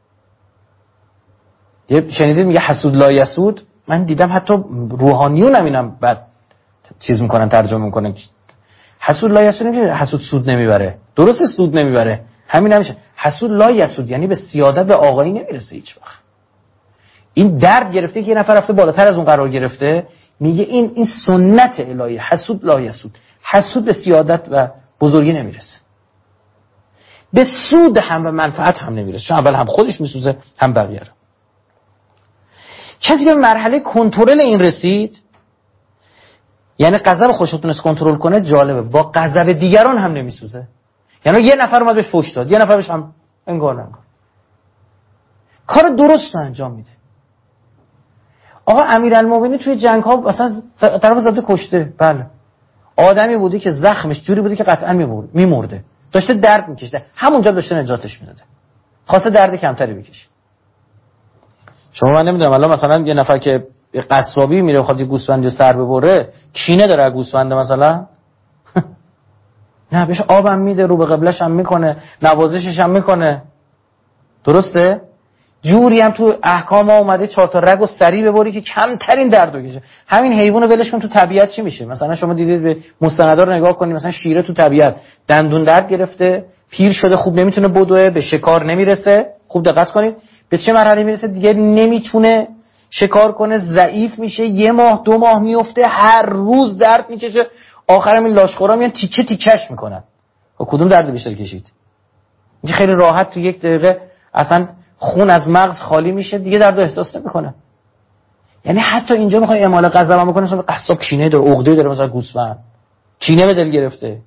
S1: یه شنیدید میگه حسود لا یسود؟ من دیدم حتی روحانیون هم اینم بعد چیز میکنن، ترجمه میکنن. حسود لا یسود نمیشه حسود سود نمیبره، درسته سود نمیبره، همین نمیشه. حسود لا یسود یعنی به سیادت به آقایی نمیرسه هیچ وقت. این درد گرفته که یه نفر رفته بالاتر از اون قرار گرفته، میگه این این سنت الهی، حسود لا یسود. حسود به سیادت و بزرگی نمیرسه، به سود هم و منفعت هم نمیرسه، چون اول هم خودش میسوزه هم بقیه رو. کسی که به مرحله کنترل این رسید، یعنی غضب خودش رو تونست کنترل کنه، جالبه با غضب دیگران هم نمیسوزه. یعنی یه نفر اومد بهش فحش داد، یه نفر بهش هم انگار ننگار کار درست رو انجام میده. آقا امیرالمومنین توی جنگ ها مثلا طرف زده کشته، بله، آدمی بودی که زخمش جوری بودی که قطعا میمرده، داشته درد میکشته، همونجا داشته نجاتش میداده، خواسته درد کمتری بکشه. شما من نمیدونم الان مثلا یه نفر که قصابی میره بخواد یه گوسفندی سر ببره، کینه داره گوسفنده مثلا؟ نه، بهش آبم میده، رو به قبلش هم میکنه، نوازشش هم میکنه، درسته؟ جوری هم تو احکام ها اومده چهار تا رگ و سری ببری که کمترین درد بکشه. همین حیوان رو ولش کن، تو طبیعت چی میشه؟ مثلا شما دیدید به مستندا رو نگاه کنید، مثلا شیره تو طبیعت دندون درد گرفته، پیر شده، خوب نمیتونه بدوه، به شکار نمیرسه، خوب دقت کنید به چه مرحله میرسه، دیگه نمیتونه شکار کنه، ضعیف میشه، یه ماه دو ماه میفته، هر روز درد میکشه، آخرام این لاشخورا میان تیکه تیکش میکنن. و کدوم درد بیشتر کشید؟ این خیلی راحت تو یک دقیقه اصلا خون از مغز خالی میشه، دیگه درد احساس نمیکنه. یعنی حتی اینجا میخوای اعمال غضب هم بکنه، مثلا قصاب کینه داره، عقده داره، مثلا گوسفند کینه به دل گرفته.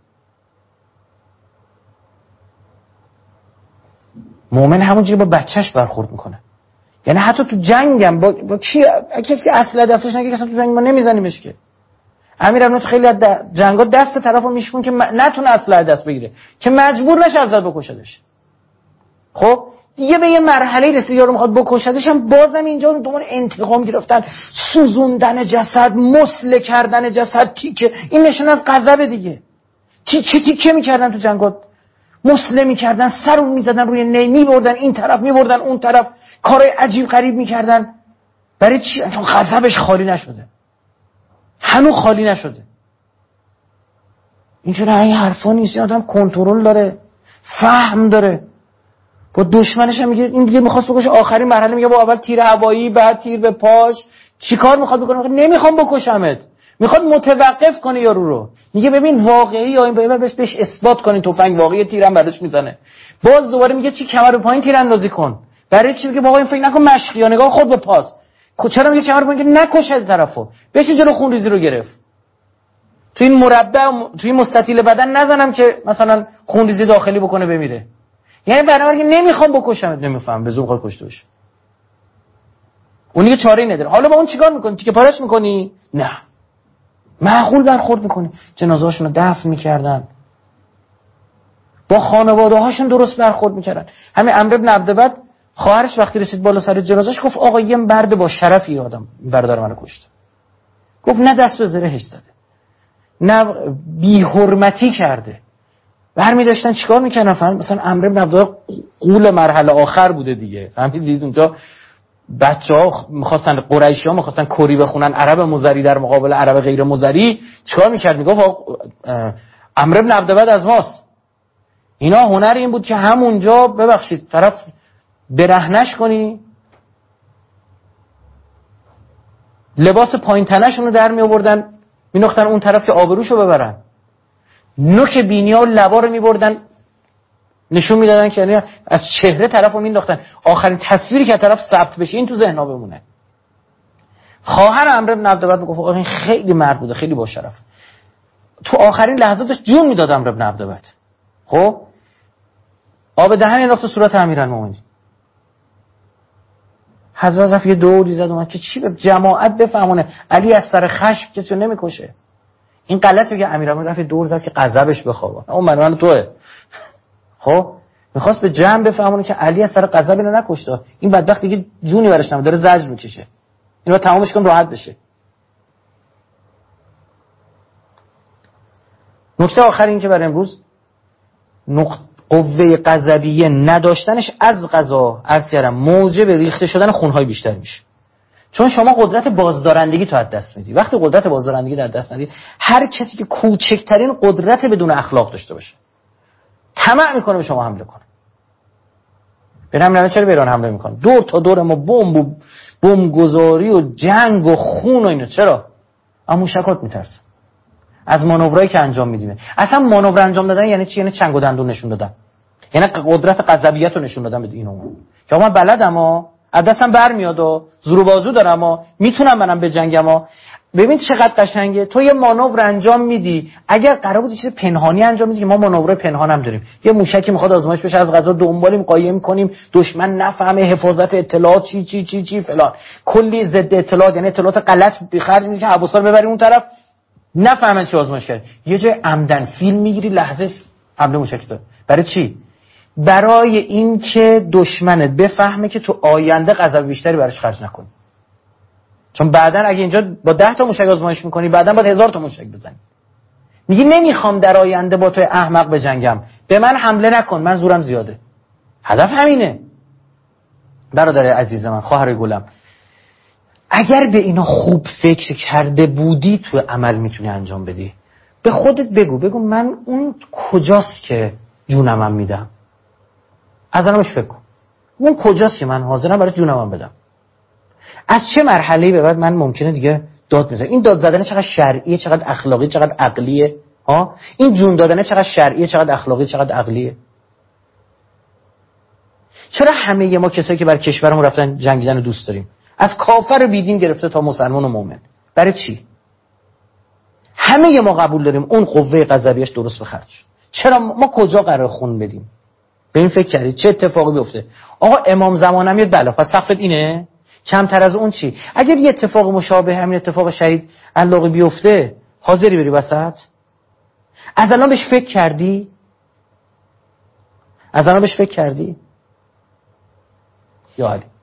S1: مؤمن همونجوری با بچهش برخورد میکنه. یعنی حتی تو جنگم با, با کی کسی که اسلحه دستش نگه، کسی تو جنگ ما نمیزنیمش که. امیرالمومنین خیلی از جنگا دست طرفو میشکون که نتونه اسلحه دست بگیره، که مجبور نشه ازت بکشدش. خب دیگه به یه مرحله رسید یارو میخواد بکشدش، هم بازم اینجا دنبال انتقام گرفتن، سوزوندن جسد، مسله کردن جسد، تیکه، این نشون از غضب دیگه. تیکه تیکه میکردن تو جنگات، مسله میکردن، سر رو میزدن روی نی، میبردن این طرف میبردن اون طرف، کارهای عجیب غریب میکردن. برای چی؟ چون غضبش خالی نشده، هنوز خالی نشده. اینجوری این حرفا نیست. این آدم کنترل داره، فهم داره. با دشمنش هم میگه، این دیگه میخواست بکشه، آخرین مرحله میگه با اول تیر هوایی، بعد تیر به پاش. چیکار میخواد بکنه؟ میگه نمیخوام بکشمت، میخواد متوقف کنه یارو رو. میگه ببین واقعی یا این باید بهش بهش اثبات کنین تفنگ واقعی، تیرم براش میزنه. باز دوباره میگه چی، کمر به پایین تیر اندازی کن. برای چی؟ میگه واقعا این فکر نکن مشقی، نگاه خود به پات. چرا میگه کمر به پایین؟ که نکشه طرفو، بشین جلو خون ریزی رو گرفت. تو این مربع، تو این مستطیل بدن نزنم که مثلا خون ریزی داخلی بکنه بمیره. یعنی برنامه که نمیخوام بکشمت، نمیفهم به زور خود کشته باشه. اون دیگه چاره‌ای نداره. حالا با اون چیکار میکنی؟ تیکه پارش میکنی؟ نه، معقول برخورد میکنی. جنازه‌هاشون رو دفن میکردن، با خانواده هاشون درست برخورد میکردن. همین عمرو بن عبدبد خواهرش وقتی رسید بالا سر جنازه‌اش گفت آقا یه مرد با شرفی آدم برادر منو کشت. گفت نه دست به زرهش زده، نه بی حرمتی کرده. برمی داشتن چیکار میکنن؟ فهم مثلا عمرو بن عبدالله قول مرحله آخر بوده دیگه. فهمیدید اونجا بچه‌ها می‌خواستن، قریشی‌ها می‌خواستن کری بخونن، عرب مزری در مقابل عرب غیر مزری، چیکار میکرد؟ میگفت عمرو بن عبدالله از ماست. اینا هنر این بود که همونجا ببخشید طرف برهنش کنی، لباس پایین تنشون رو در می آوردن می‌ناختن اون طرف که آبروشو ببرن، نوک بینی‌ها و لبا رو می‌بردن نشون میدادن که یعنی از چهره طرفو مینداختن، آخرین تصویری که طرف ثبت بشه این تو ذهن‌ها بمونه. خواهر عمرو بن عبدالله میگفت آقا این خیلی مرد بوده، خیلی با شرف. تو آخرین لحظاتش جون میداد عمرو بن عبدالله. خب آب دهن انداخت تو صورت امیرالمومنین. حضرت رفت یه دوری زد اومد که چی به جماعت بفهمونه علی از سر خشم کسی رو نمیکشه. این غلطه که امیرالمومنین رفت دور زد که غضبش بخوابه. اون منوال توئه. خب میخواست به جمع بفهمونه که علی از سر غضب اینو نکشته. این بدبخت دیگه جونی برش نمیاد، داره زجر میکشه. اینو تمامش کن راحت بشه. نکته آخر این که برای امروز نقط قوه غضبیه نداشتنش از قضا عرض کردم موجب ریخته شدن خونهای بیشتر میشه. چون شما قدرت بازدارندگی تو از دست میدی. وقتی قدرت بازدارندگی در دست ندید، هر کسی که کوچکترین قدرت بدون اخلاق داشته باشه طمع میکنه به شما حمله کنه. برام نه چرا به ایران حمله میکنه؟ دور تا دور ما بمب و بمب گذاری و جنگ و خون و اینا. چرا؟ اما موشکات میترسن از مانورایی که انجام میدیم. اصلا مانور انجام دادن یعنی چی؟ یعنی چنگ و دندون نشون دادن، یعنی قدرت غضبیت رو نشون دادن به این اون که من بلدم ها، از دستم برمیاد و زور و بازو دارم ها، میتونم منم بجنگم ها. ببین چقدر قشنگه. تو یه مانور انجام میدی، اگر قرار بود چیز پنهانی انجام میدی که ما مانور پنهان هم داریم، یه موشکی میخواد آزمایش بشه از قضا دنبالیم قایم کنیم دشمن نفهمه، حفاظت اطلاعات چی چی چی چی فلان، کلی ضد اطلاعات یعنی اطلاعات غلط بخرج میدی که حواسا رو ببریم اون طرف نفهمن چی آزمایش کرد. یه جای عمدن فیلم میگیری لحظه حمله موشکی داره. برای چی؟ برای این که دشمنت بفهمه که تو آینده غضب بیشتری براش خرج نکنی. چون بعدن اگه اینجا با ده تا موشک آزمایش میکنی بعدن باید هزار تا موشک بزنی. میگی نمیخوام در آینده با تو احمق بجنگم، به من حمله نکن، من زورم زیاده. هدف همینه. برادر عزیز من، خواهر گلم، اگر به اینا خوب فکر کرده بودی تو عمل میتونی انجام بدی. به خودت بگو بگو من اون کجاست که جونمم میدم. از الانش فکر کن اون کجاست که من حاضرم برای جونمم بدم. از چه مرحله‌ای به بعد من ممکنه دیگه داد بزنم. این داد زدن چقدر شرعیه، چقدر اخلاقی، چقدر عقلیه ها. این جون دادن چقدر شرعیه، چقدر اخلاقی، چقدر عقلیه. چرا همه ما کسایی که بر کشورمون رفتن جنگیدن رو دوست داریم؟ از کافر بیدین گرفته تا مسلمان و مؤمن. برای چی؟ همه ما قبول داریم اون قوه غضبیش درست به خرج. چرا ما کجا قرار خون بدیم؟ به این فکر کردید چه اتفاقی بیفته؟ آقا امام زمانم یه بلا، پس سقفت اینه؟ کمتر از اون چی؟ اگر یه اتفاق مشابه همین اتفاق شهید علاقی بیفته حاضری بری وسط؟ از الان بهش فکر کردی؟ از الان بهش فکر کردی؟ یا علی